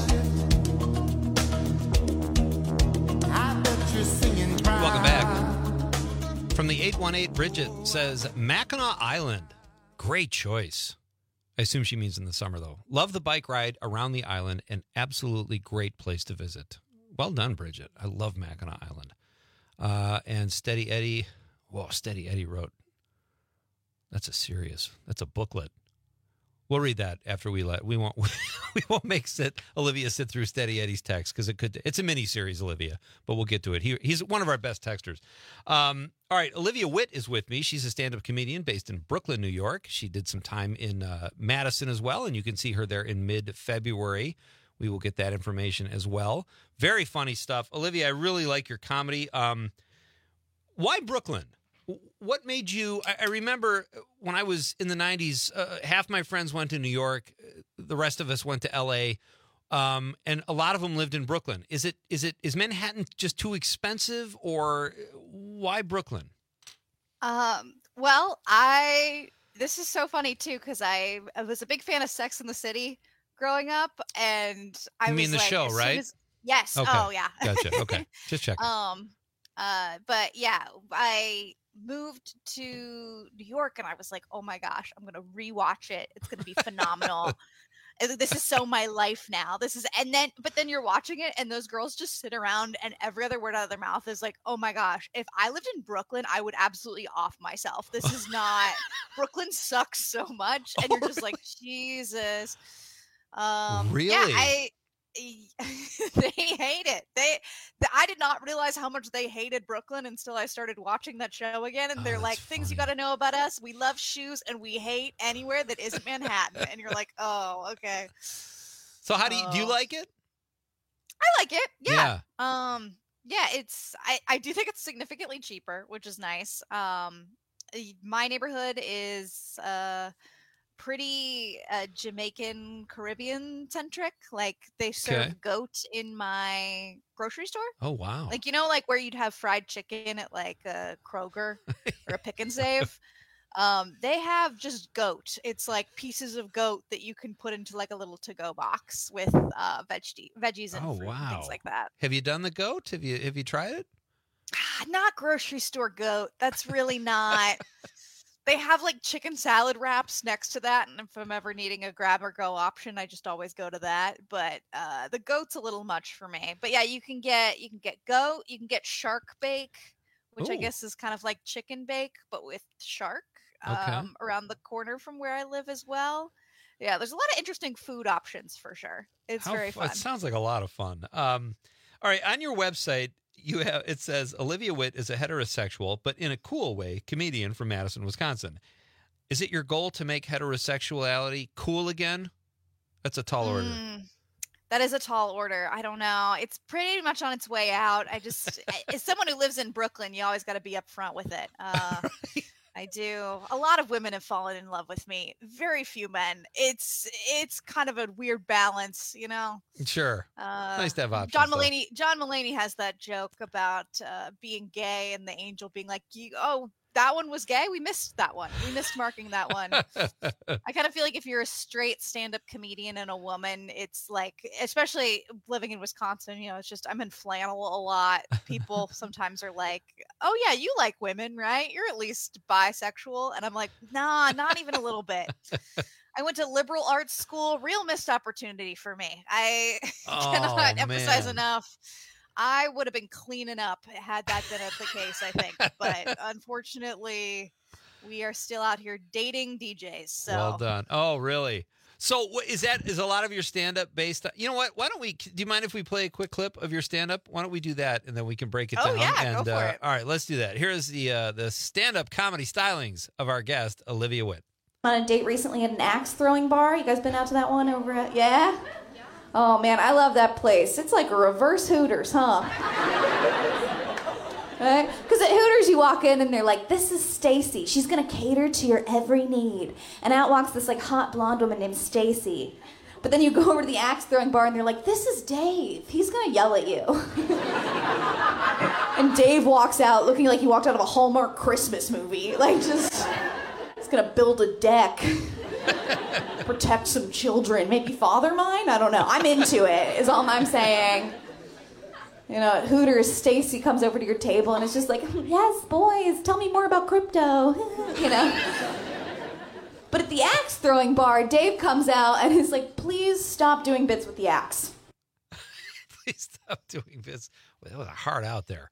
shift. I bet you're singing proud. Welcome back. From the 818, Bridget says, Mackinac Island. Great choice. I assume she means in the summer, though. Love the bike ride around the island. An absolutely great place to visit. Well done, Bridget. I love Mackinac Island. And Steady Eddie. Whoa, Steady Eddie wrote. That's a booklet. We'll read that after we won't make Olivia sit through Steady Eddie's text because it's a mini series, Olivia, but we'll get to it. He's one of our best texters. All right, Olivia Witt is with me. She's a stand-up comedian based in Brooklyn, New York. She did some time in Madison as well, and you can see her there in mid-February. We will get that information as well. Very funny stuff. Olivia, I really like your comedy. Why Brooklyn? What made you? I remember when I was in the 90s, half my friends went to New York. The rest of us went to L.A., and a lot of them lived in Brooklyn. Is Manhattan just too expensive, or why Brooklyn? Well, this is so funny too because I was a big fan of Sex and the City growing up, and I mean the show, right? Yes. Okay. Oh, yeah. Gotcha. Okay, just checking. But yeah, I moved to New York and I was like, oh my gosh, I'm gonna rewatch it. It's gonna be phenomenal. This is so my life now. But then you're watching it and those girls just sit around and every other word out of their mouth is like, oh my gosh, if I lived in Brooklyn, I would absolutely off myself. This is not, Brooklyn sucks so much. And you're just like, Jesus. Really? Yeah, they hate it. I did not realize how much they hated Brooklyn until I started watching that show again. And they're like, things you got to know about us. We love shoes and we hate anywhere that isn't Manhattan. And you're like, oh, okay. So how do you like it? I like it. Yeah. I do think it's significantly cheaper, which is nice. My neighborhood is pretty Jamaican Caribbean centric. Like they serve goat in my grocery store. Oh wow. Like like where you'd have fried chicken at like a Kroger or a Pick and Save. They have just goat. It's like pieces of goat that you can put into like a little to-go box with veggies and fruit and things like that. Have you done the goat? Have you tried it? Not grocery store goat. That's really not. They have like chicken salad wraps next to that, and if I'm ever needing a grab or go option, I just always go to that. But the goat's a little much for me. But yeah, you can get goat, you can get shark bake, which I guess is kind of like chicken bake but with shark around the corner from where I live as well. Yeah, there's a lot of interesting food options for sure. It's very fun. It sounds like a lot of fun. All right, on your website, it says Olivia Witt is a heterosexual, but in a cool way, comedian from Madison, Wisconsin. Is it your goal to make heterosexuality cool again? That's a tall order. That is a tall order. I don't know. It's pretty much on its way out. As someone who lives in Brooklyn, you always got to be upfront with it. I do. A lot of women have fallen in love with me. Very few men. It's kind of a weird balance, Sure. Nice to have options. John Mulaney has that joke about being gay and the angel being like, "Oh, that one was gay. We missed that one. We missed marking that one." I kind of feel like if you're a straight stand-up comedian and a woman, it's like, especially living in Wisconsin, it's just I'm in flannel a lot. People sometimes are like, "Oh yeah, you like women, right? You're at least bisexual," and I'm like, "Nah, not even a little bit." I went to liberal arts school. Real missed opportunity for me. I cannot emphasize enough. I would have been cleaning up had that been the case, I think. But unfortunately, we are still out here dating DJs. So. Well done. Oh, really? So is a lot of your stand-up based on, you know what? Why don't do you mind if we play a quick clip of your stand-up? Why don't we do that, and then we can break it down? Oh, yeah, go for it. All right, let's do that. Here is the stand-up comedy stylings of our guest, Olivia Witt. On a date recently at an axe throwing bar. You guys been out to that one over at, yeah? Oh man, I love that place. It's like a reverse Hooters, huh? Right? Because at Hooters you walk in and they're like, "This is Stacy. She's gonna cater to your every need." And out walks this like hot blonde woman named Stacy. But then you go over to the axe throwing bar and they're like, this is Dave. He's gonna yell at you. And Dave walks out looking like he walked out of a Hallmark Christmas movie. Like just, he's gonna build a deck. Protect some children. Maybe father mine? I don't know. I'm into it, is all I'm saying. You know, at Hooters, Stacy comes over to your table and it's just like, yes, boys, tell me more about crypto. You know? But at the axe throwing bar, Dave comes out and is like, please stop doing bits with the axe. Please stop doing bits. Well, that was a hard out there.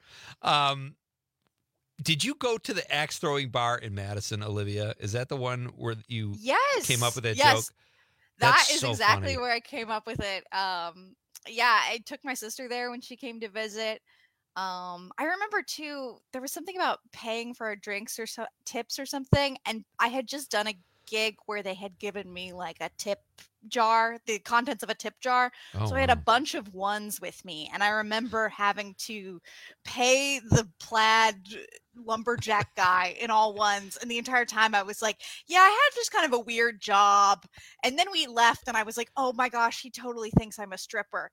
Did you go to the axe throwing bar in Madison, Olivia? Is that the one where you came up with that joke? That is so exactly funny. where I came up with it. Yeah, I took my sister there when she came to visit. I remember too, there was something about paying for drinks or tips or something, and I had just done a gig where they had given me like a tip jar, the contents of a tip jar. So I had a bunch of ones with me, and I remember having to pay the plaid lumberjack guy in all ones, and the entire time I was like, yeah, I had just kind of a weird job. And then we left and I was like, oh my gosh, he totally thinks I'm a stripper.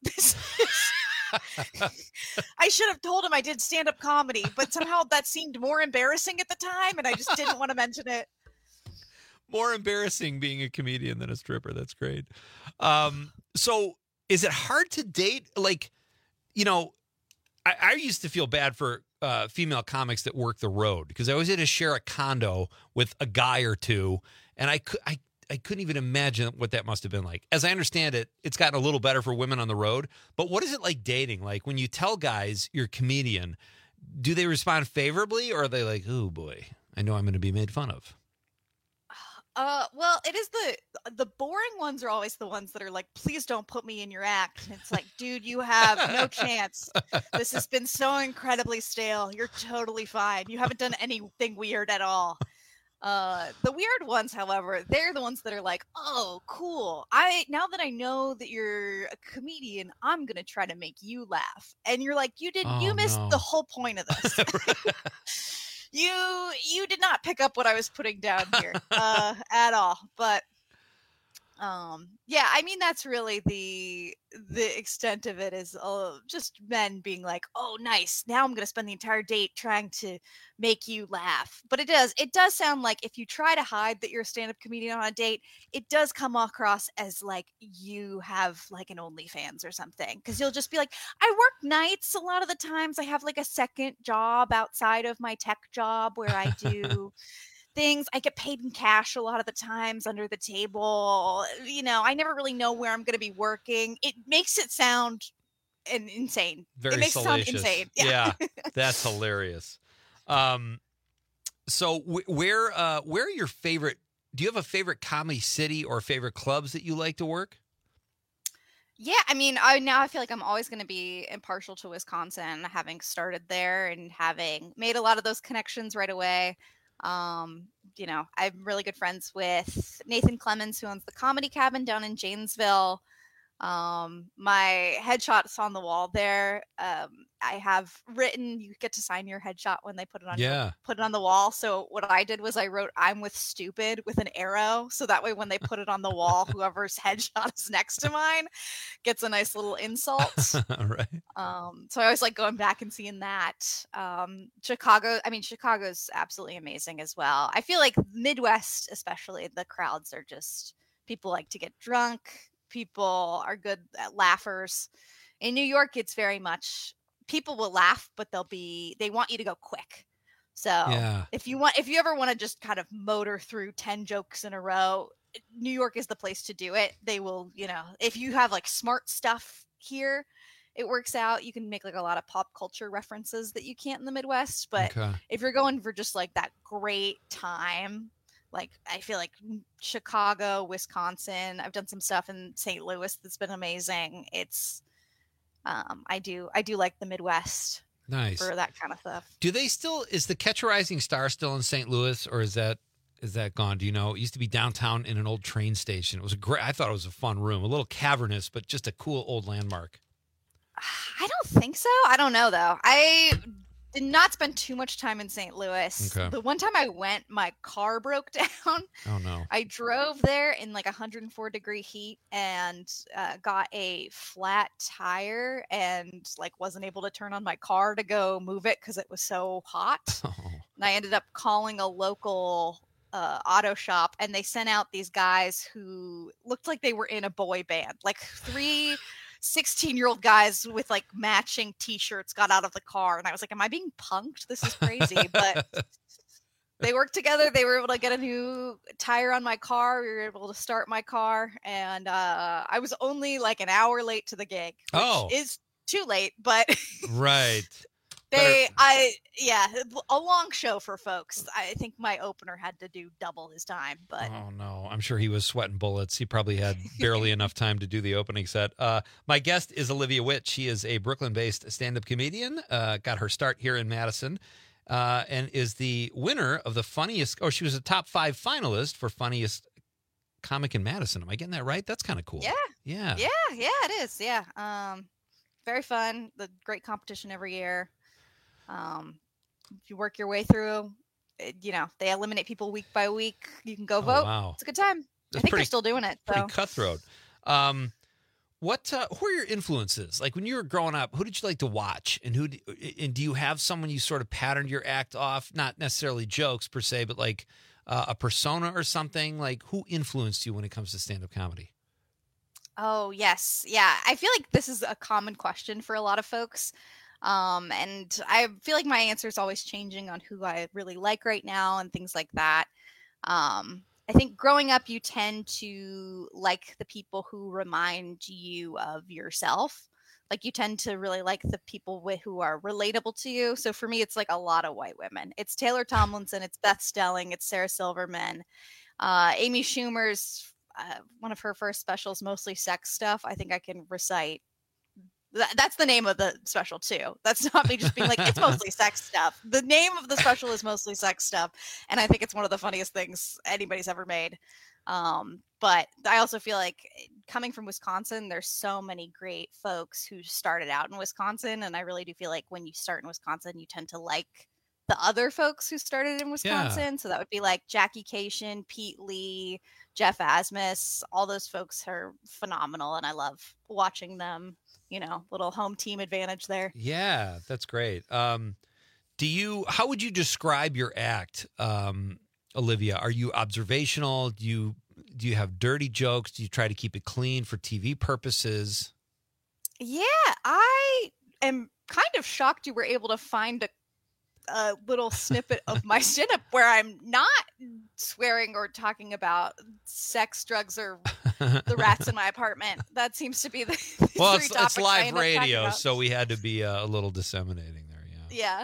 I should have told him I did stand-up comedy, but somehow that seemed more embarrassing at the time and I just didn't want to mention it. More embarrassing being a comedian than a stripper. That's great. So is it hard to date? Like, you know, I used to feel bad for female comics that work the road because I always had to share a condo with a guy or two. And I couldn't even imagine what that must have been like. As I understand it, it's gotten a little better for women on the road. But what is it like dating? Like when you tell guys you're a comedian, do they respond favorably or are they like, oh boy, I know I'm going to be made fun of? Well, it is the boring ones are always the ones that are like, please don't put me in your act. And it's like, dude, you have no chance. This has been so incredibly stale. You're totally fine. You haven't done anything weird at all. The weird ones, however, they're the ones that are like, oh, cool. Now that I know that you're a comedian, I'm going to try to make you laugh. And you're like, you missed the whole point of this. You did not pick up what I was putting down here at all. But yeah, I mean, that's really the extent of it is just men being like, oh, nice. Now I'm going to spend the entire date trying to make you laugh. But it does sound like if you try to hide that you're a stand-up comedian on a date, it does come across as like you have like an OnlyFans or something. Because you'll just be like, I work nights a lot of the times. I have like a second job outside of my tech job where I do things. I get paid in cash a lot of the times under the table. You know, I never really know where I'm going to be working. It makes it sound insane. Very it makes salacious. It sound insane. Yeah, that's hilarious. So where are your favorite? Do you have a favorite comedy city or favorite clubs that you like to work? Yeah, I mean, I feel like I'm always going to be impartial to Wisconsin, having started there and having made a lot of those connections right away. You know, I'm really good friends with Nathan Clemens, who owns the Comedy Cabin down in Janesville. My headshot's on the wall there. I have written, you get to sign your headshot when they put it on, put it on the wall. So what I did was I wrote, I'm with stupid with an arrow. So that way, when they put it on the wall, whoever's headshot is next to mine gets a nice little insult. Right. So I always like going back and seeing that. Chicago's absolutely amazing as well. I feel like Midwest, especially, the crowds are just, people like to get drunk. People are good at laughers. In New York, it's very much people will laugh, but they want you to go quick. So if you ever want to just kind of motor through 10 jokes in a row, New York is the place to do it. They will, you know, if you have like smart stuff here, it works out. You can make like a lot of pop culture references that you can't in the Midwest. But if you're going for just like that great time, like I feel like Chicago, Wisconsin, I've done some stuff in St. Louis that's been amazing. It's I do like the Midwest. Nice. For that kind of stuff. Do they still, is the Catch a Rising Star still in St. Louis, or is that gone? Do you know? It used to be downtown in an old train station. It was I thought it was a fun room, a little cavernous, but just a cool old landmark. I don't think so. I don't know though. did not spend too much time in St. Louis. Okay. The one time I went, my car broke down. Oh no. I drove there in like 104-degree heat and got a flat tire and like wasn't able to turn on my car to go move it because it was so hot. Oh. And I ended up calling a local auto shop, and they sent out these guys who looked like they were in a boy band, like 3 16-year-old guys with like matching t-shirts got out of the car, and I was like, am I being punked? This is crazy. But they worked together. They were able to get a new tire on my car. We were able to start my car, and I was only like an hour late to the gig, which is too late, but right. A long show for folks. I think my opener had to do double his time, but oh no, I'm sure he was sweating bullets. He probably had barely enough time to do the opening set. My guest is Olivia Witt. She is a Brooklyn-based stand-up comedian. Got her start here in Madison, and is the winner of the funniest. Oh, she was a top 5 finalist for funniest comic in Madison. Am I getting that right? That's kind of cool. Yeah, it is. Yeah, very fun. The great competition every year. If you work your way through, they eliminate people week by week. You can go vote. Wow. It's a good time. I think they're still doing it. Pretty cutthroat. Who are your influences? Like when you were growing up, who did you like to watch, and do you have someone you sort of patterned your act off? Not necessarily jokes per se, but like a persona or something. Like who influenced you when it comes to stand-up comedy? Oh yes, yeah. I feel like this is a common question for a lot of folks. And I feel like my answer is always changing on who I really like right now and things like that. I think growing up, you tend to like the people who remind you of yourself. Like you tend to really like the people who are relatable to you. So for me, it's like a lot of white women. It's Taylor Tomlinson, it's Beth Stelling, it's Sarah Silverman, Amy Schumer's one of her first specials, mostly sex stuff. I think I can recite. That's the name of the special too. That's not me just being like, it's mostly sex stuff. The name of the special is mostly sex stuff. And I think it's one of the funniest things anybody's ever made. But I also feel like coming from Wisconsin, there's so many great folks who started out in Wisconsin. And I really do feel like when you start in Wisconsin, you tend to like the other folks who started in Wisconsin. Yeah. So that would be like Jackie Cation, Pete Lee, Jeff Asmus. All those folks are phenomenal. And I love watching them. Little home team advantage there. Yeah, that's great. How would you describe your act, Olivia? Are you observational? Do you have dirty jokes? Do you try to keep it clean for TV purposes? Yeah, I am kind of shocked you were able to find a little snippet of my stand-up where I'm not swearing or talking about sex, drugs, or the rats in my apartment. That seems to be the well, three it's live radio, about. So we had to be a little disseminating there. Yeah.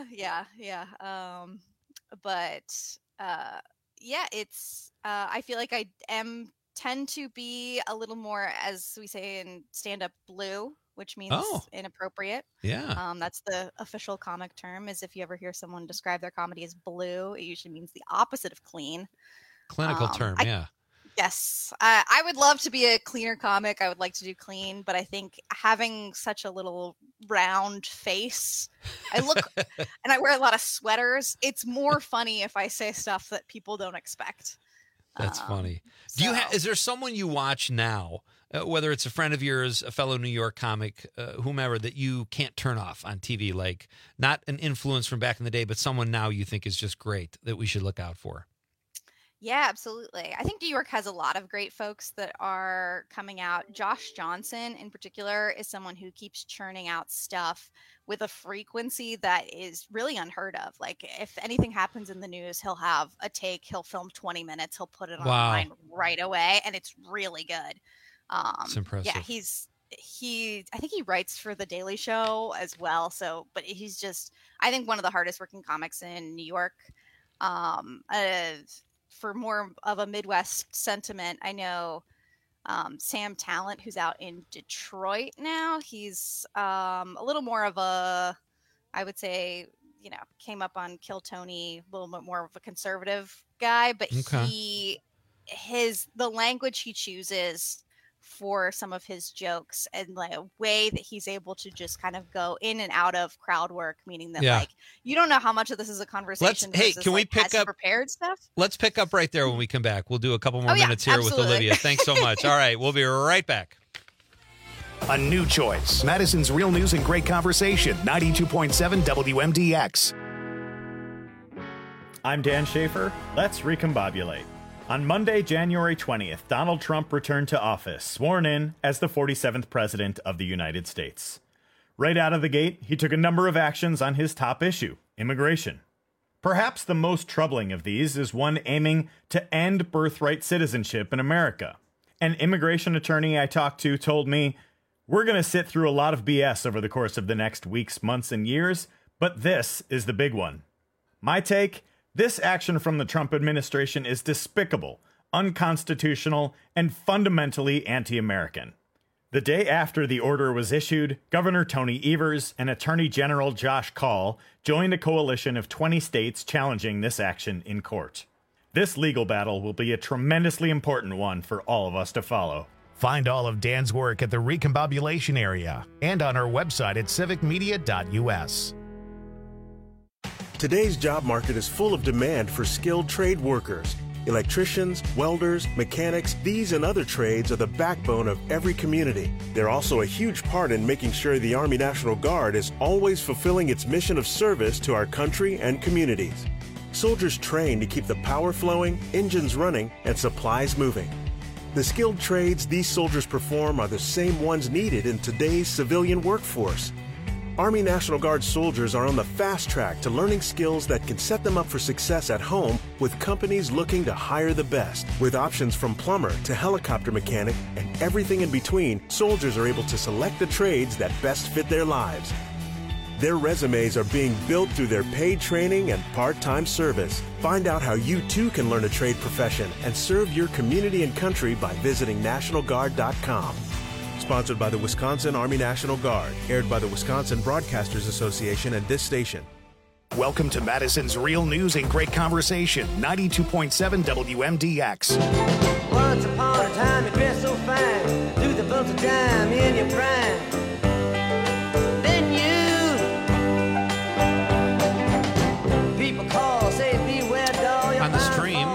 It's I feel like I tend to be a little more, as we say in stand-up, blue, which means inappropriate. Yeah. That's the official comic term, is if you ever hear someone describe their comedy as blue, it usually means the opposite of clean. Clinical term, yeah. Yes. I would love to be a cleaner comic. I would like to do clean, but I think having such a little round face, I look and I wear a lot of sweaters. It's more funny if I say stuff that people don't expect. That's funny. Is there someone you watch now, whether it's a friend of yours, a fellow New York comic, whomever, that you can't turn off on TV? Like not an influence from back in the day, but someone now you think is just great that we should look out for? Yeah, absolutely. I think New York has a lot of great folks that are coming out. Josh Johnson, in particular, is someone who keeps churning out stuff with a frequency that is really unheard of. Like, if anything happens in the news, he'll have a take, he'll film 20 minutes, he'll put it online right away, and it's really good. It's impressive. Yeah, I think he writes for The Daily Show as well. But he's just, I think, one of the hardest working comics in New York. For more of a Midwest sentiment, I know Sam Talent, who's out in Detroit now. He's a little more of a, I would say, came up on Kill Tony, a little bit more of a conservative guy, but the language he chooses for some of his jokes and like a way that he's able to just kind of go in and out of crowd work, meaning that like you don't know how much of this is a conversation. Can we pick up prepared stuff? Let's pick up right there when we come back. We'll do a couple more minutes here with Olivia. Thanks so much. All right, we'll be right back. A new choice. Madison's Real News and Great Conversation, 92.7 WMDX. I'm Dan Schaefer. Let's recombobulate. On Monday, January 20th, Donald Trump returned to office, sworn in as the 47th President of the United States. Right out of the gate, he took a number of actions on his top issue, immigration. Perhaps the most troubling of these is one aiming to end birthright citizenship in America. An immigration attorney I talked to told me, "We're going to sit through a lot of BS over the course of the next weeks, months, and years, but this is the big one." My take? This action from the Trump administration is despicable, unconstitutional, and fundamentally anti-American. The day after the order was issued, Governor Tony Evers and Attorney General Josh Kaul joined a coalition of 20 states challenging this action in court. This legal battle will be a tremendously important one for all of us to follow. Find all of Dan's work at the Recombobulation Area and on our website at civicmedia.us. Today's job market is full of demand for skilled trade workers. Electricians, welders, mechanics, these and other trades are the backbone of every community. They're also a huge part in making sure the Army National Guard is always fulfilling its mission of service to our country and communities. Soldiers train to keep the power flowing, engines running, and supplies moving. The skilled trades these soldiers perform are the same ones needed in today's civilian workforce. Army National Guard soldiers are on the fast track to learning skills that can set them up for success at home with companies looking to hire the best. With options from plumber to helicopter mechanic and everything in between, soldiers are able to select the trades that best fit their lives. Their resumes are being built through their paid training and part-time service. Find out how you too can learn a trade profession and serve your community and country by visiting NationalGuard.com. Sponsored by the Wisconsin Army National Guard. Aired by the Wisconsin Broadcasters Association and this station. Welcome to Madison's Real News and Great Conversation, 92.7 WMDX. Once upon a time you dressed so fine, through the bumps of time in your prime. Then you, people call, say beware, doll. On the stream,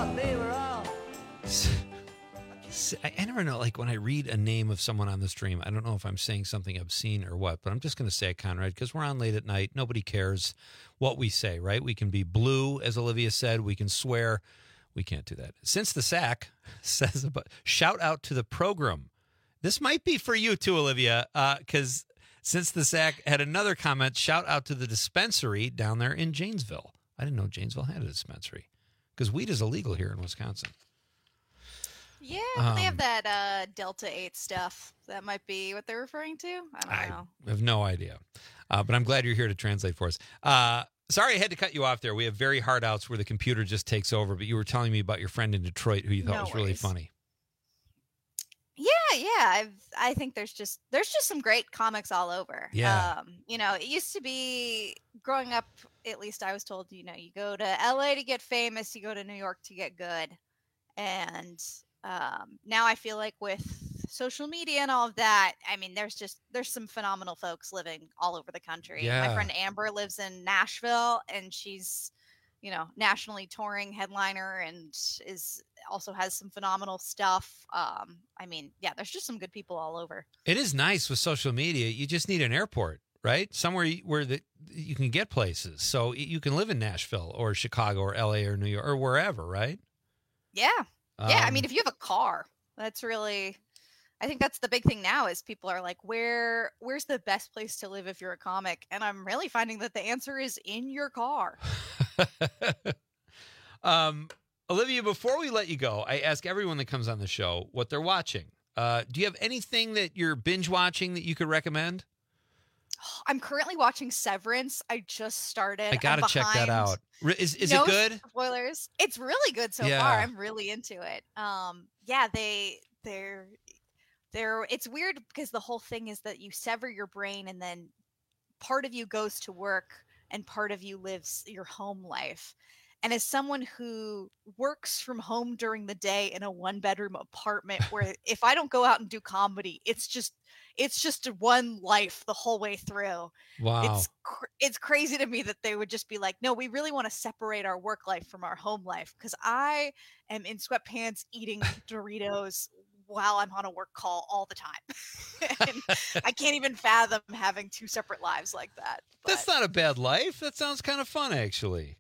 I never know, like when I read a name of someone on the stream, I don't know if I'm saying something obscene or what, but I'm just going to say it, Conrad, because we're on late at night. Nobody cares what we say, right? We can be blue, as Olivia said. We can swear. We can't do that. Since the Sack says, shout out to the program. This might be for you too, Olivia, because Since the Sack had another comment, shout out to the dispensary down there in Janesville. I didn't know Janesville had a dispensary because weed is illegal here in Wisconsin. Yeah, but they have that Delta 8 stuff. That might be what they're referring to. I don't know. I have no idea. But I'm glad you're here to translate for us. Sorry I had to cut you off there. We have very hard outs where the computer just takes over, but you were telling me about your friend in Detroit who you thought was really funny. Yeah. I think there's just some great comics all over. Yeah. It used to be growing up, at least I was told, you go to LA to get famous, you go to New York to get good. And now I feel like with social media and all of that, I mean, there's some phenomenal folks living all over the country. Yeah. My friend Amber lives in Nashville, and she's, nationally touring headliner and also has some phenomenal stuff. There's just some good people all over. It is nice with social media. You just need an airport, right? Somewhere where you can get places. So you can live in Nashville or Chicago or LA or New York or wherever, right? Yeah. Yeah. If you have a car, that's really, I think that's the big thing now is people are like, where's the best place to live if you're a comic? And I'm really finding that the answer is in your car. Olivia, before we let you go, I ask everyone that comes on the show what they're watching. Do you have anything that you're binge watching that you could recommend? I'm currently watching Severance. I just started. I got to check that out. Is it good? Spoilers. It's really good so far. I'm really into it. It's weird because the whole thing is that you sever your brain and then part of you goes to work and part of you lives your home life. And as someone who works from home during the day in a 1-bedroom apartment where if I don't go out and do comedy, it's just one life the whole way through. Wow. It's crazy to me that they would just be like, no, we really want to separate our work life from our home life, because I am in sweatpants eating Doritos while I'm on a work call all the time. And I can't even fathom having 2 separate lives like that. That's not a bad life. That sounds kind of fun, actually.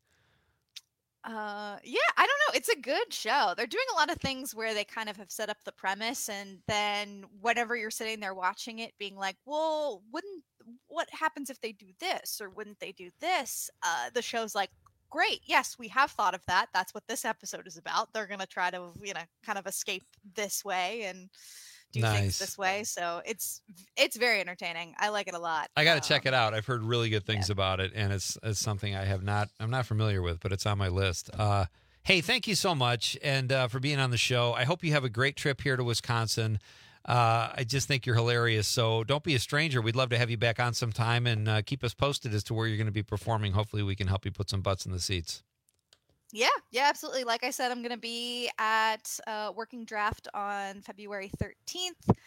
Yeah, I don't know. It's a good show. They're doing a lot of things where they kind of have set up the premise, and then whenever you're sitting there watching it, being like, well, what happens if they do this, or wouldn't they do this? The show's like, great, yes, we have thought of that. That's what this episode is about. They're going to try to, kind of escape this way and do things this way. So it's very entertaining. I like it a lot. I got to check it out. I've heard really good things about it, and it's something I'm not familiar with, but it's on my list. Hey, thank you so much, and for being on the show. I hope you have a great trip here to Wisconsin. I just think you're hilarious. So don't be a stranger. We'd love to have you back on sometime, and keep us posted as to where you're going to be performing. Hopefully we can help you put some butts in the seats. Yeah, absolutely. Like I said, I'm going to be at Working Draft on February 13th.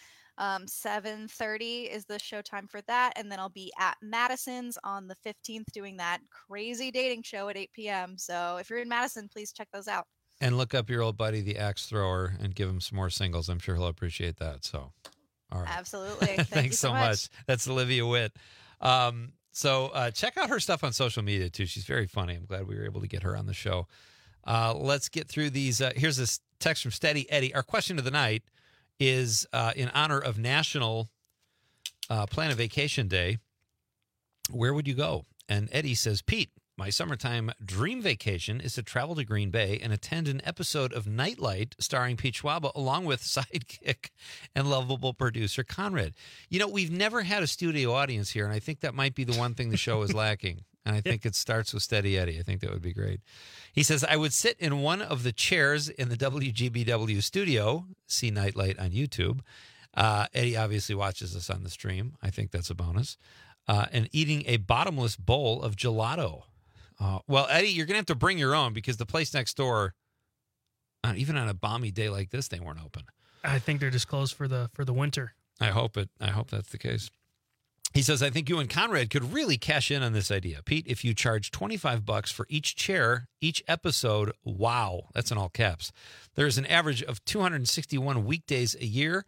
7:30 is the showtime for that. And then I'll be at Madison's on the 15th doing that crazy dating show at 8 p.m. So if you're in Madison, please check those out. And look up your old buddy, the Axe Thrower, and give him some more singles. I'm sure he'll appreciate that. So, all right. Absolutely. Thanks so much. That's Olivia Witt. So check out her stuff on social media, too. She's very funny. I'm glad we were able to get her on the show. Let's get through these. Here's this text from Steady Eddie. Our question of the night is in honor of National Plan a Vacation Day. Where would you go? And Eddie says, Pete, my summertime dream vacation is to travel to Green Bay and attend an episode of Nightlight starring Pete Schwaba along with sidekick and lovable producer Conrad. You know, we've never had a studio audience here, and I think that might be the one thing the show is lacking. And I think it starts with Steady Eddie. I think that would be great. He says, I would sit in one of the chairs in the WGBW studio, see Nightlight on YouTube. Eddie obviously watches us on the stream. I think that's a bonus. And eating a bottomless bowl of gelato. Well, Eddie, you're going to have to bring your own because the place next door, even on a balmy day like this, they weren't open. I think they're just closed for the winter. I hope that's the case. He says, I think you and Conrad could really cash in on this idea. Pete, if you charge $25 for each chair, each episode, wow, that's in all caps. There's an average of 261 weekdays a year,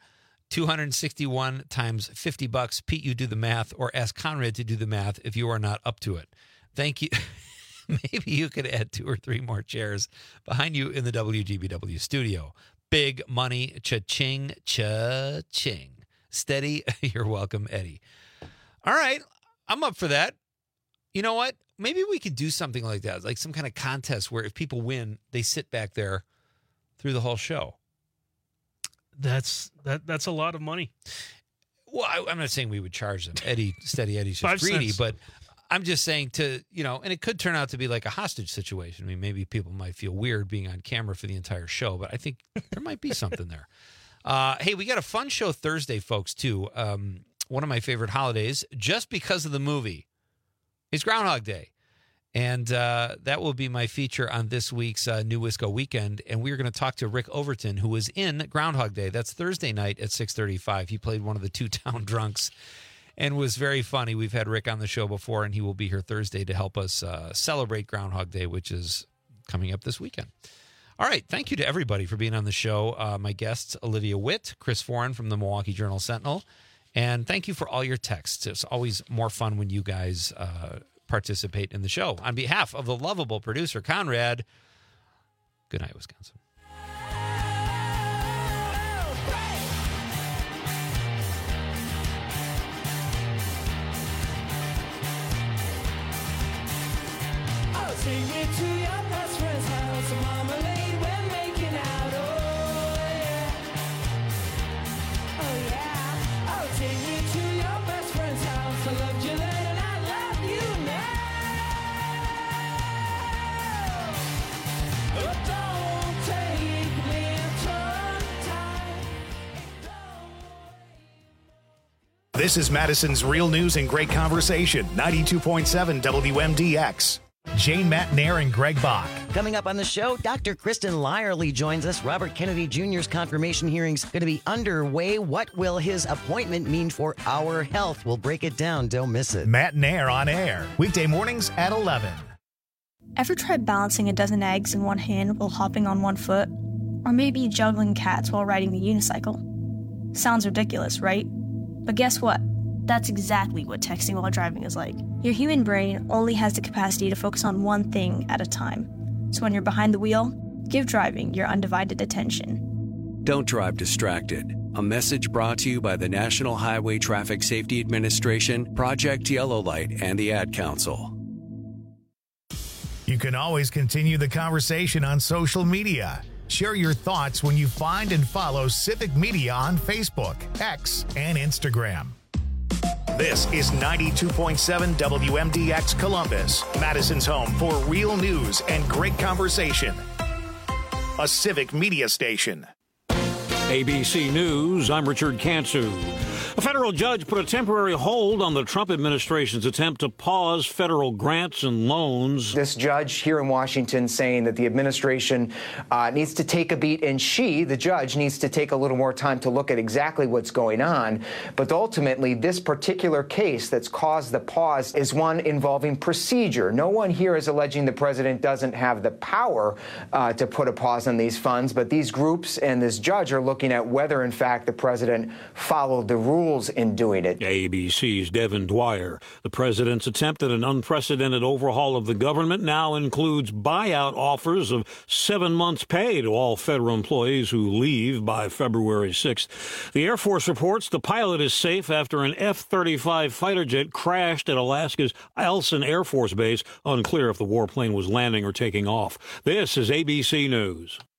261 times $50. Pete, you do the math, or ask Conrad to do the math if you are not up to it. Thank you. Maybe you could add 2 or 3 more chairs behind you in the WGBW studio. Big money, cha-ching, cha-ching. Steady, you're welcome, Eddie. All right, I'm up for that. You know what? Maybe we could do something like that, like some kind of contest where if people win, they sit back there through the whole show. That's a lot of money. Well, I'm not saying we would charge them. Steady Eddie's just greedy, cents. But I'm just saying and it could turn out to be like a hostage situation. I mean, maybe people might feel weird being on camera for the entire show, but I think there might be something there. Hey, we got a fun show Thursday, folks, too. One of my favorite holidays, just because of the movie, is Groundhog Day. And that will be my feature on this week's New Wisco Weekend. And we're going to talk to Rick Overton, who was in Groundhog Day. That's Thursday night at 6:35. He played one of the 2 town drunks and was very funny. We've had Rick on the show before, and he will be here Thursday to help us celebrate Groundhog Day, which is coming up this weekend. All right. Thank you to everybody for being on the show. My guests, Olivia Witt, Chris Foran from the Milwaukee Journal-Sentinel. And thank you for all your texts. It's always more fun when you guys participate in the show. On behalf of the lovable producer, Conrad, good night, Wisconsin. I'll take you to your best friend's house, marmalade, we're making out, oh yeah. Oh yeah. I'll take you to your best friend's house. I loved you then and I love you now. Oh, don't take me time. This is Madison's Real News and Great Conversation, 92.7 WMDX. Jane Matnair and Greg Bach. Coming up on the show, Dr. Kristen Lyerly joins us. Robert Kennedy Jr.'s confirmation hearing's going to be underway. What will his appointment mean for our health? We'll break it down. Don't miss it. Matnair on air, weekday mornings at 11. Ever tried balancing a dozen eggs in one hand while hopping on one foot? Or maybe juggling cats while riding the unicycle? Sounds ridiculous, right? But guess what? That's exactly what texting while driving is like. Your human brain only has the capacity to focus on one thing at a time. So when you're behind the wheel, give driving your undivided attention. Don't drive distracted. A message brought to you by the National Highway Traffic Safety Administration, Project Yellow Light, and the Ad Council. You can always continue the conversation on social media. Share your thoughts when you find and follow Civic Media on Facebook, X, and Instagram. This is 92.7 WMDX Columbus, Madison's home for real news and great conversation. A Civic Media station. ABC News, I'm Richard Kansu. A federal judge put a temporary hold on the Trump administration's attempt to pause federal grants and loans. This judge here in Washington saying that the administration needs to take a beat, and the judge, needs to take a little more time to look at exactly what's going on. But ultimately, this particular case that's caused the pause is one involving procedure. No one here is alleging the president doesn't have the power to put a pause on these funds, but these groups and this judge are looking at whether, in fact, the president followed the rules in doing it. ABC's Devin Dwyer. The president's attempt at an unprecedented overhaul of the government now includes buyout offers of 7 months' pay to all federal employees who leave by February 6th. The Air Force reports the pilot is safe after an F-35 fighter jet crashed at Alaska's Eielson Air Force Base. Unclear if the warplane was landing or taking off. This is ABC News.